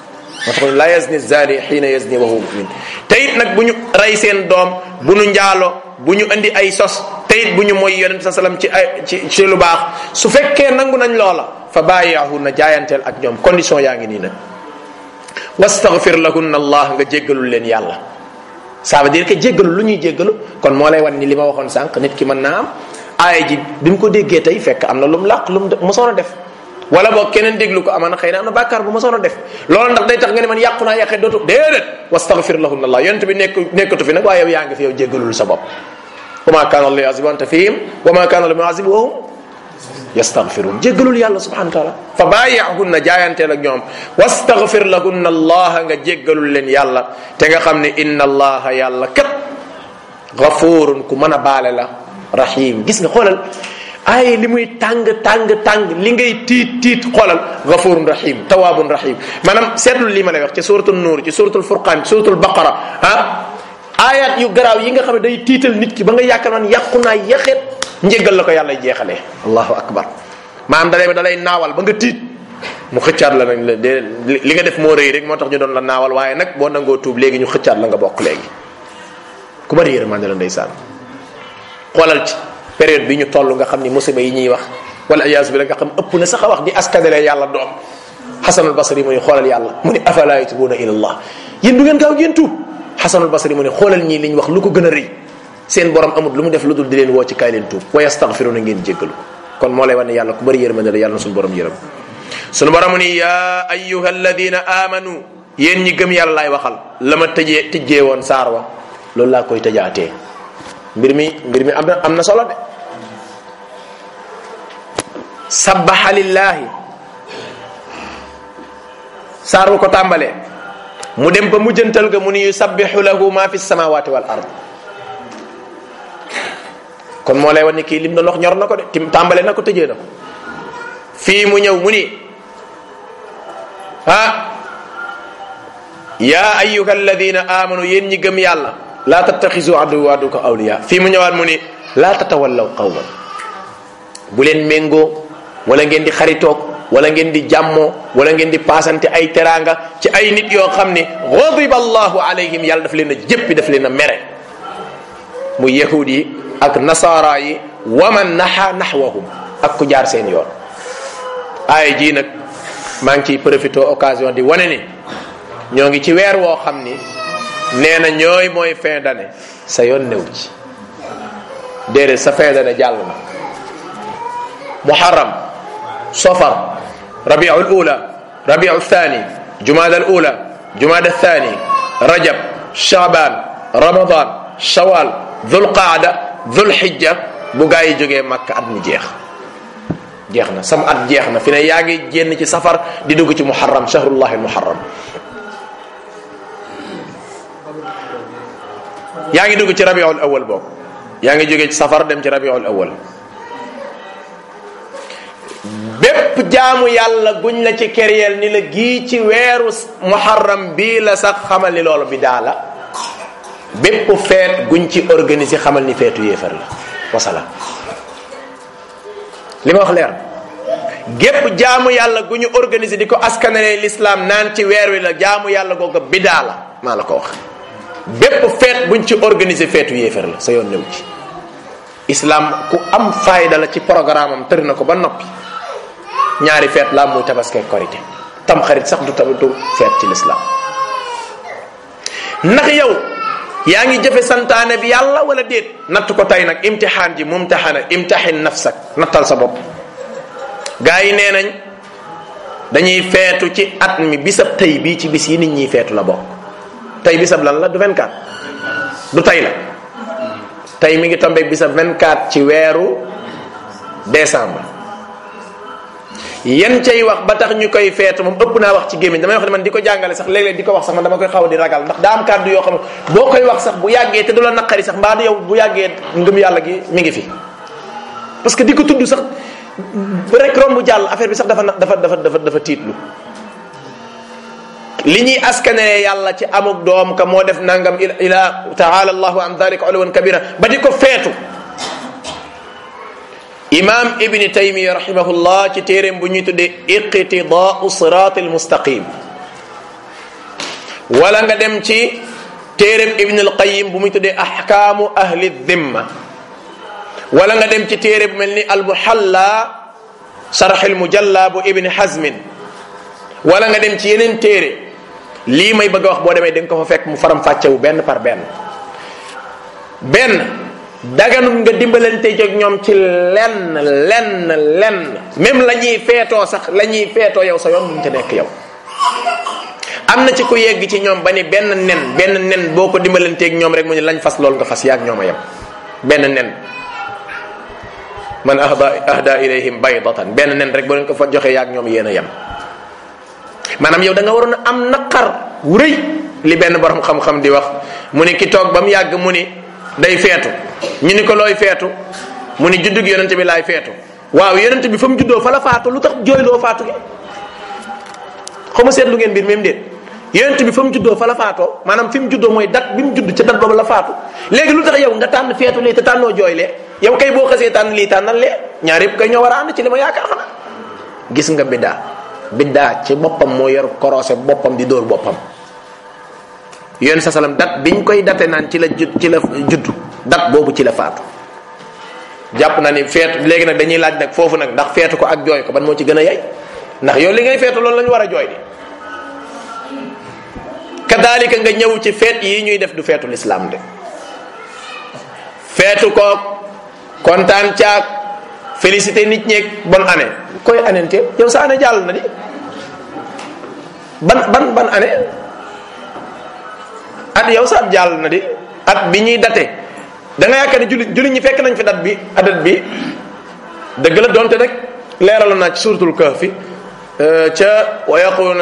moo tax la yazni zani xiina yazni wa huwa mumin te it nag bu ñu rey seen doom bu ñu njaalo bu ñu indi ay sos te it bu ñu mooy yonent sa salam ci lu baax su fekkee nangu nañ loola fa bàyyihu na jaayanteel ak ñoom condition yaa ngi nii nag wastaghfir lahunna allah nga jéggalul leen yàlla ça veut dire que jéggalu lu ñuy jéggalu kon moo lay wan ni li ma waxoon sànq nit ki mën naa am aaya ji bi mu ko déggee tey fekk am na lu mu làq lu mu mosoon a def wala boog keneen déglu ko amaana xëy na am na bàkkaar bu mosoon a def loolu ndax day tax nga ne man yàqu naa yàqee dootu déedéet wastaghfir lahunna allah yonent bi nekkatu fi nag waaye yow yaa ngi fi yow jéggalul sa bopp wa ma kana allah yu'azibu anta fihim wa ma kana lahum yu'azibu wa hum yastaghfirun jéggalul yàlla subhanahu wa taala fa bàyyihunna jaayanteel ak ñoom wastaghfir lahunna allah nga jéggalul leen yàlla te nga xam ne inna allaha yàlla kat ghafurun ku mën a baale la rahim gis nga xoolal ay li muy tàng li ngay tiit xoolal ghafurun rahim tawabun rahim maanaam seetlu lii ma lay wax ci suratul nuur ci suratul furqan ci suratul baqara ayat yu garaaw yi nga xam ne day tiital nit ki ba nga yaakaar naan yàqu naa yaxeet njéggal la ko yàlla jeexalee allahu akbar maanaam dalay naawal ba nga tiit mu xëccaat la nag li nga def moo rëy rek moo tax ñu doon la naawal waaye nag boo nangoo tuub léegi ñu xëccaat la nga bokk léegi ku bari yërmande la ndeysaan xoolal ci période bi ñu toll nga xam ni musiba yi ñuy wax wala iyaasu bi la nga xam ëpp na sax a wax di askadale yàlla doom xasanul basri mu ni xoolal yàlla mu ni afala yatubuuna ila allah yéen du ngeen gaaw ngeen tuub xasanul basri mu ni xoolal ñii liñ wax lu ko gën a rëy seen borom amul lu mu def lu dul di leen woo ci kaay leen tuub wa yastaghfiruna ngeen jéggalu kon moo lay wax ne yàlla ku bari yërmande la yàlla na suñu borom yërëm suñu borom ni ya ayyuha alladina amanu yéen ñi gëm yàlla laay waxal la ma tëjee woon saar wa loolu laa koy tëjaatee mbir mi am na solo de sabbaha lillahi saar wa ko tàmbalee mu dem ba mujjantal ga mu ni yusabbihu lahu ma fi samawati wal ard kon moo lay wan ni kii lim doon wax ñor na ko de tim tàmbale na ko tëjee na ko fii mu ñëw mu ni ya ayyuha alladina amanu yéen ñi gëm yàlla la tattaxisu aduwwa aduwwakum awliya fii mu ñëwaat mu ni la tatawallaw qawman bu leen méngoo wala ngeen di xaritoog wala ngeen di jàmmoo wala ngeen di paasante ay teraanga ci ay nit yoo xam ne ghadiba allahu alayhim yàlla daf leen a jëppi daf leen a mere mu yahud yi ak nasaara yi waman naxa naxwahum ak ku jaar seen yoon aaya jii nag maa ngi ciy profité occasion di wane ni ñoo ngi ci weer woo xam ni nee na ñooy mooy fin d'année sa yoon new ci déedéet sa fin d'année jàll na muharram safar rabiul ula rabiul thani jumada al ula jumada thani rajab shaban ramadan shawal dhul qaada dhul hijja bu gaa yi jógee makka at mi jeex na sam at jeex na fi ne yaa ngi génn ci safar di dugg ci muharram shahrullahi al muharram yaa ngi dugg ci rabiul awal boobu yaa ngi jógee ci safar dem ci rabiul awal bépp jaamu yàlla guñ la ci kéréel ni la gii ci weeru muharram bii la sax xamal ni loolu bi daa la bépp feet guñ ci organisé xamal ni feetu yéefar la wasala li ma wax leer gépp jaamu yàlla gu ñu organisé di ko askanalee l'islam naan ci weer wi la jaamu yàlla googa bidaa la maa la ko wax bépp feet buñ ci organisé feetu yéefar la sa yoon new ci islam ku am fayda la ci programme am tër na ko ba noppi ñaari feet la muy tabaski korité tam xarit sax du feet ci l'islam ndax yow yaa ngi jëfe santaane bi yàlla wala déet natt ko tey nag imtixaan ji mumtaxana imtaxin nafsak nattal sa bopp gaa yi nee nañ dañuy feetu ci at mi bisab tey bii ci bis yi nit ñiy feetu la bokk tey bisab lan la du 24 du tey la tey mi ngi tombeeg bisab 24 ci weeru décembre yan cay wax ba tax ñu koy feetu moom ëpp naa wax ci gémmiñ damay wax ne man di ko jàngale sax léeg-léeg di ko wax sax man dama koy xaw di ragal ndax daa am kàddu yoo xam ne boo koy wax sax bu yàggee te du la naqari sax mbaa du yow bu yàggee ngëm yàlla gi mi ngi fi parce que di ko tudd sax rek romb jàll affaire bi sax dafa tiitlu li ñuy askane yàlla ci amuk doom ka moo def nangam ila taala allahu an dalika uluwan kabira ba di ko feetu imam ibni taymiya rahimahullah ci téeréem bu ñuy tuddee iqtidaau siraat almustaqim wala nga dem ci téereb Ibn al-Qayyim bu muy tuddee ahkaamu ahli dhimma, wala nga dem ci téere bu mel ni al-Muhalla sarh al-Mujalla bu Ibn Hazmin, wala nga dem ci yeneen téere. lii may bëgg a wax boo demee da nga ko fa fekk mu faram fàccewu benn par benn. daganum nga dimbalante ak ñoom ci lenn même la ñuy feetoo sax la ñuy feetoo yow sa yoon mu ci nekk yow. am na ci ku yegg ci ñoom ba ni benn nen boo ko dimbalanteeg ñoom rek mu ne lañ fas loolu nga fas yaag ñoom a yem. benn nen man ahda ilayhim baydatan, benn nen rek boo leen ko fa joxee yaag ñoom yéen a yem. maanaam yow da nga waroon a am naqar wu rëy li benn borom xam-xam di wax mu ni ki toog ba mu yàgg mu ni day feetu, ñu ni ko looy feetu, mu ni juddug yonent bi laay feetu. waaw yonent bi fa mu juddoo fa la faatu, lu tax jooyloo faatu gi? xaw ma seetlu ngeen mbir même déet. yonent bi fa mu juddoo fa la faatoo, maanaam fi mu juddoo mooy dat bi mu judd ca dat boobu la faatu. léegi lu tax yow nga tànn feetu lee te tànnoo jooylee? yow kay boo xasee tànn lii tànnal lee, ñaar yëpp kay ñoo war a ànd ci li ma yaakaar xanaa. gis nga biddaa ci boppam moo yor korosé boppam di dóor boppam. yéen sa salam dat biñ koy date naan ci la juddu dat boobu ci la faatu. jàpp na ni feetu léegi nag dañuy laaj nag foofu nag ndax feetu ko ak jooy ko ban moo ci gën a yey, ndax yow li ngay feetu loolu la ñu war a jooy di. kadaalika nga ñëw ci feet yi ñuy def du feetu lislaam de. feetu ko kontaan caag félicité nit ñeeg bonne année koy anente yow sa année jàll na di ban année at yow sa at jàll na di at bi ñuy date da nga yaakaar ne jullit ñi fekk nañ fi dat bi adat bi dëgg la donte nag leeraloon naa ci suratul kahfi ca wa yaquluna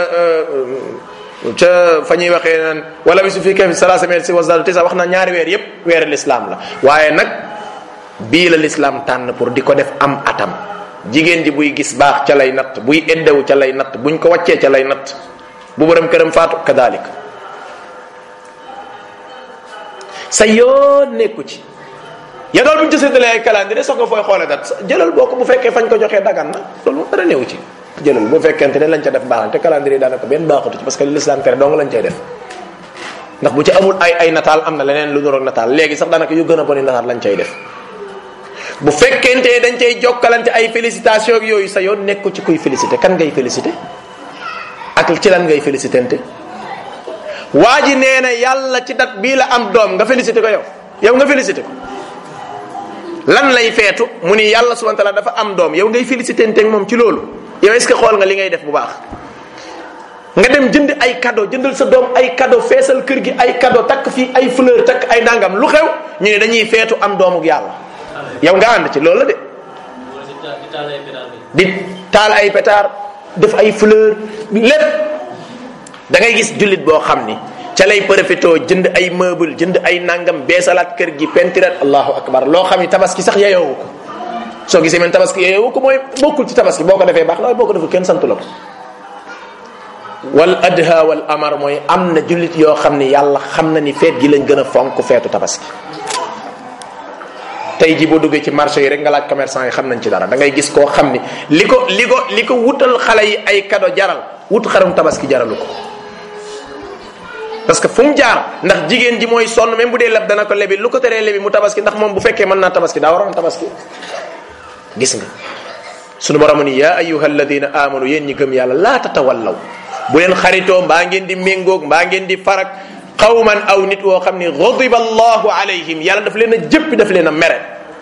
ca fa ñuy waxee naan wala bi su fi kahfi salaasa mi'ati wasdadu tisa wax na ñaari weer yépp weeri lislaam la. waaye nag bii la lislaam tànn pour di ko def am atam. jigéen ji buy gis baax ca lay natt, buy eddewu ca lay natt, buñ ko wàccee ca lay natt, bu borom këram faatu kadalik. sa yoon nekku ci ya dool buñ ci séddalee ay calendrier soog nga fooy xoole dat jëlal boo ko bu fekkee fañ ko joxee dagan na loolu moom dara néew ci jëlal bu fekkente ne lañ ca def baax na te calendrier daanaka benn baaxatu ci parce que l'islam tere dong lañ cay def. ndax bu ci amul ay nataal am na leneen lu nuroog nataal léegi sax daanaka yu gën a boni nataal lañ cay def. bu fekkente dañ cay jokkalante ay félicitation yooyu sa yoon nekku ci kuy félicité. kan ngay félicité ak ci lan ngay félicitante? waa ji nee na yàlla ci dat bii la am doom nga félicité ko yow nga félicité ko. lan lay feetu mu ni yàlla subhanahu wa ta'ala dafa am doom yow ngay félicitante ak moom ci loolu. yow est-ce que xool nga li ngay def bu baax? nga dem jënd ay cadeau, jëndal sa doom ay cadeau, feesal kër gi ay cadeau, takk fii ay fleur, takk ay nangam, lu xew ñu ne dañuy feetu am doomuk yàlla. yow nga ànd ci loolu la de. di taal ay pétard, def ay fleur, lépp. da ngay gis jullit boo xam ni ca lay profité jënd ay meuble, jënd ay nangam, beesalaat kër gi, pentirat, allahu akbar, loo xam ni tabaski sax yeyoowu ko. soo gisee men tabaski yeyoowu ko mooy bokkul ci tabaski. boo ko defee baax na waaye boo ko deful kenn santu la ko. wal adha wal amar mooy am na jullit yoo xam ni yàlla xam na ni feet gi lañ gën a fonk feetu tabaski. tey ji boo duggee ci marché yi rek nga laaj commerçant yi xam nañ ci dara. da ngay gis koo xam ni li ko wutal xale yi ay cadeau jaral wut xarum tabaski jaralu ko. parce que fu mu jaar ndax jigéen ji mooy sonn même bu dee leb dana ko lebi, lu ko teree lebi mu tabaski ndax moom bu fekkee mën naa tabaski daa waroon tabaski. gis nga sunu borom ni yaa ayyuha alladina amanu yéen ñi gëm yàlla laa tatawallaw bu leen xaritoo mbaa ngeen di méngoog mbaa ngeen di farak qawman aw nit woo xam ni ghadiba allahu alayhim yàlla daf leen a jëppi daf leen a mere.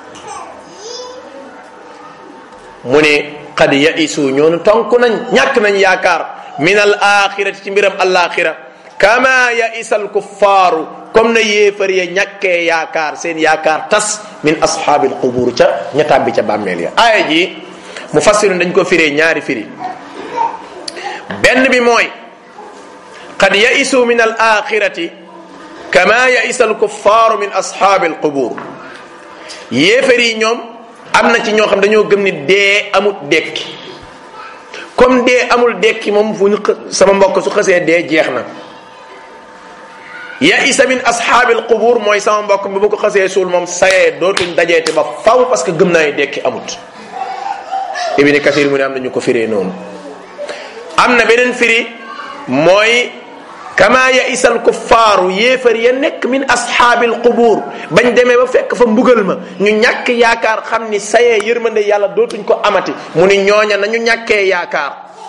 mu ne qad yaisu ñoonu tonk nañ ñàkk nañ yaakaar min al axirati ci mbiram alaxira kama yaisal kuffaaru comme na yéefar ya ñàkkee yaakaar seen yaakaar tas min ashaabil qubur ca ña tàbbi ca bàmmeel ya. aaya ji mufassirun dañ ko firee ñaari firi. benn bi mooy qad yaisu min al axirati kama yaisal kuffaaru min ashaabil qubur. yéefar yi ñoom am na ci ñoo xam dañoo gëm ni dee amul dekki. comme dee amul dekki moom fu ñu sama mbokk su xasee dee jeex na. yaisa min ashaabil qubur mooy sama mbokk bi bu ko xasee suul moom sayee dootuñ dajeete ba faw parce que gëm naa dekki amut. Ibn Kathir mu ne am na ñu ko firee noonu. am na beneen firi mooy kama yaisa al kuffaaru yéefar ya nekk min ashaabil qubur bañ demee ba fekk fa mbugal ma ñu ñàkk yaakaar xam ni sayee yërmande yàlla dootuñ ko amati mu ni ñooña nañu ñàkkee yaakaar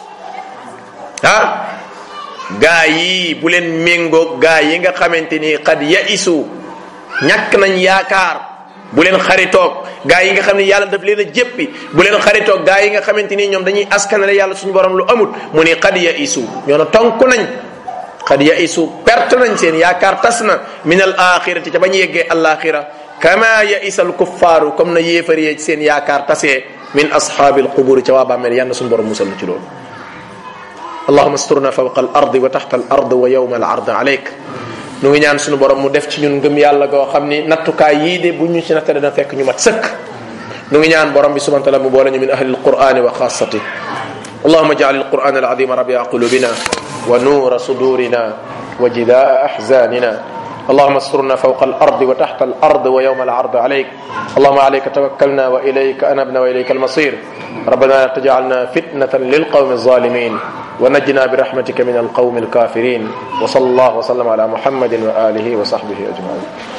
gaa yi bu leen méngoog gaa yi nga xamante ni qad yaisu ñàkk nañ yaakaar bu leen xaritoog gaa yi nga xam ne yàlla daf leen a jéppi bu leen xaritoog gaa yi nga xamante ni ñoom dañuy askanale yàlla suñu borom lu amut mu ni qad yaisu ñoo na tonk nañ qad yaisu perte nañ seen yaakaar tas na min al axirati ca bañ yeggee alaxira kama yaisa al kuffaaru comme na yéefaree seen yaakaar tasee min ashaabil quburi ca waa bàmmeel yàlla suñu borom musal ci loolu allahuma asturna fawqa al ardi wa taxta al ard wa yawma al ard alayk nu ngi ñaan suñu borom mu def ci ñun ngëm yàlla goo xam ni nattukaay yii de bu ñu ci natta dana fekk ñu mat sëkk nu ngi ñaan borom bi subhanahu wa taala mu boole ñu min ahli alqur'ani wa xaasati allahuma jaal alquran alazima rabia qulubina wa nuura sudurina wa jidaa ahzanina اللهم استرنا فوق الأرض وتحت الأرض ويوم العرض عليك اللهم عليك توكلنا وإليك أنبنا وإليك المصير ربنا لا تجعلنا فتنة للقوم الظالمين ونجنا برحمتك من القوم الكافرين وصلى الله وسلم على محمد وآله وصحبه أجمعين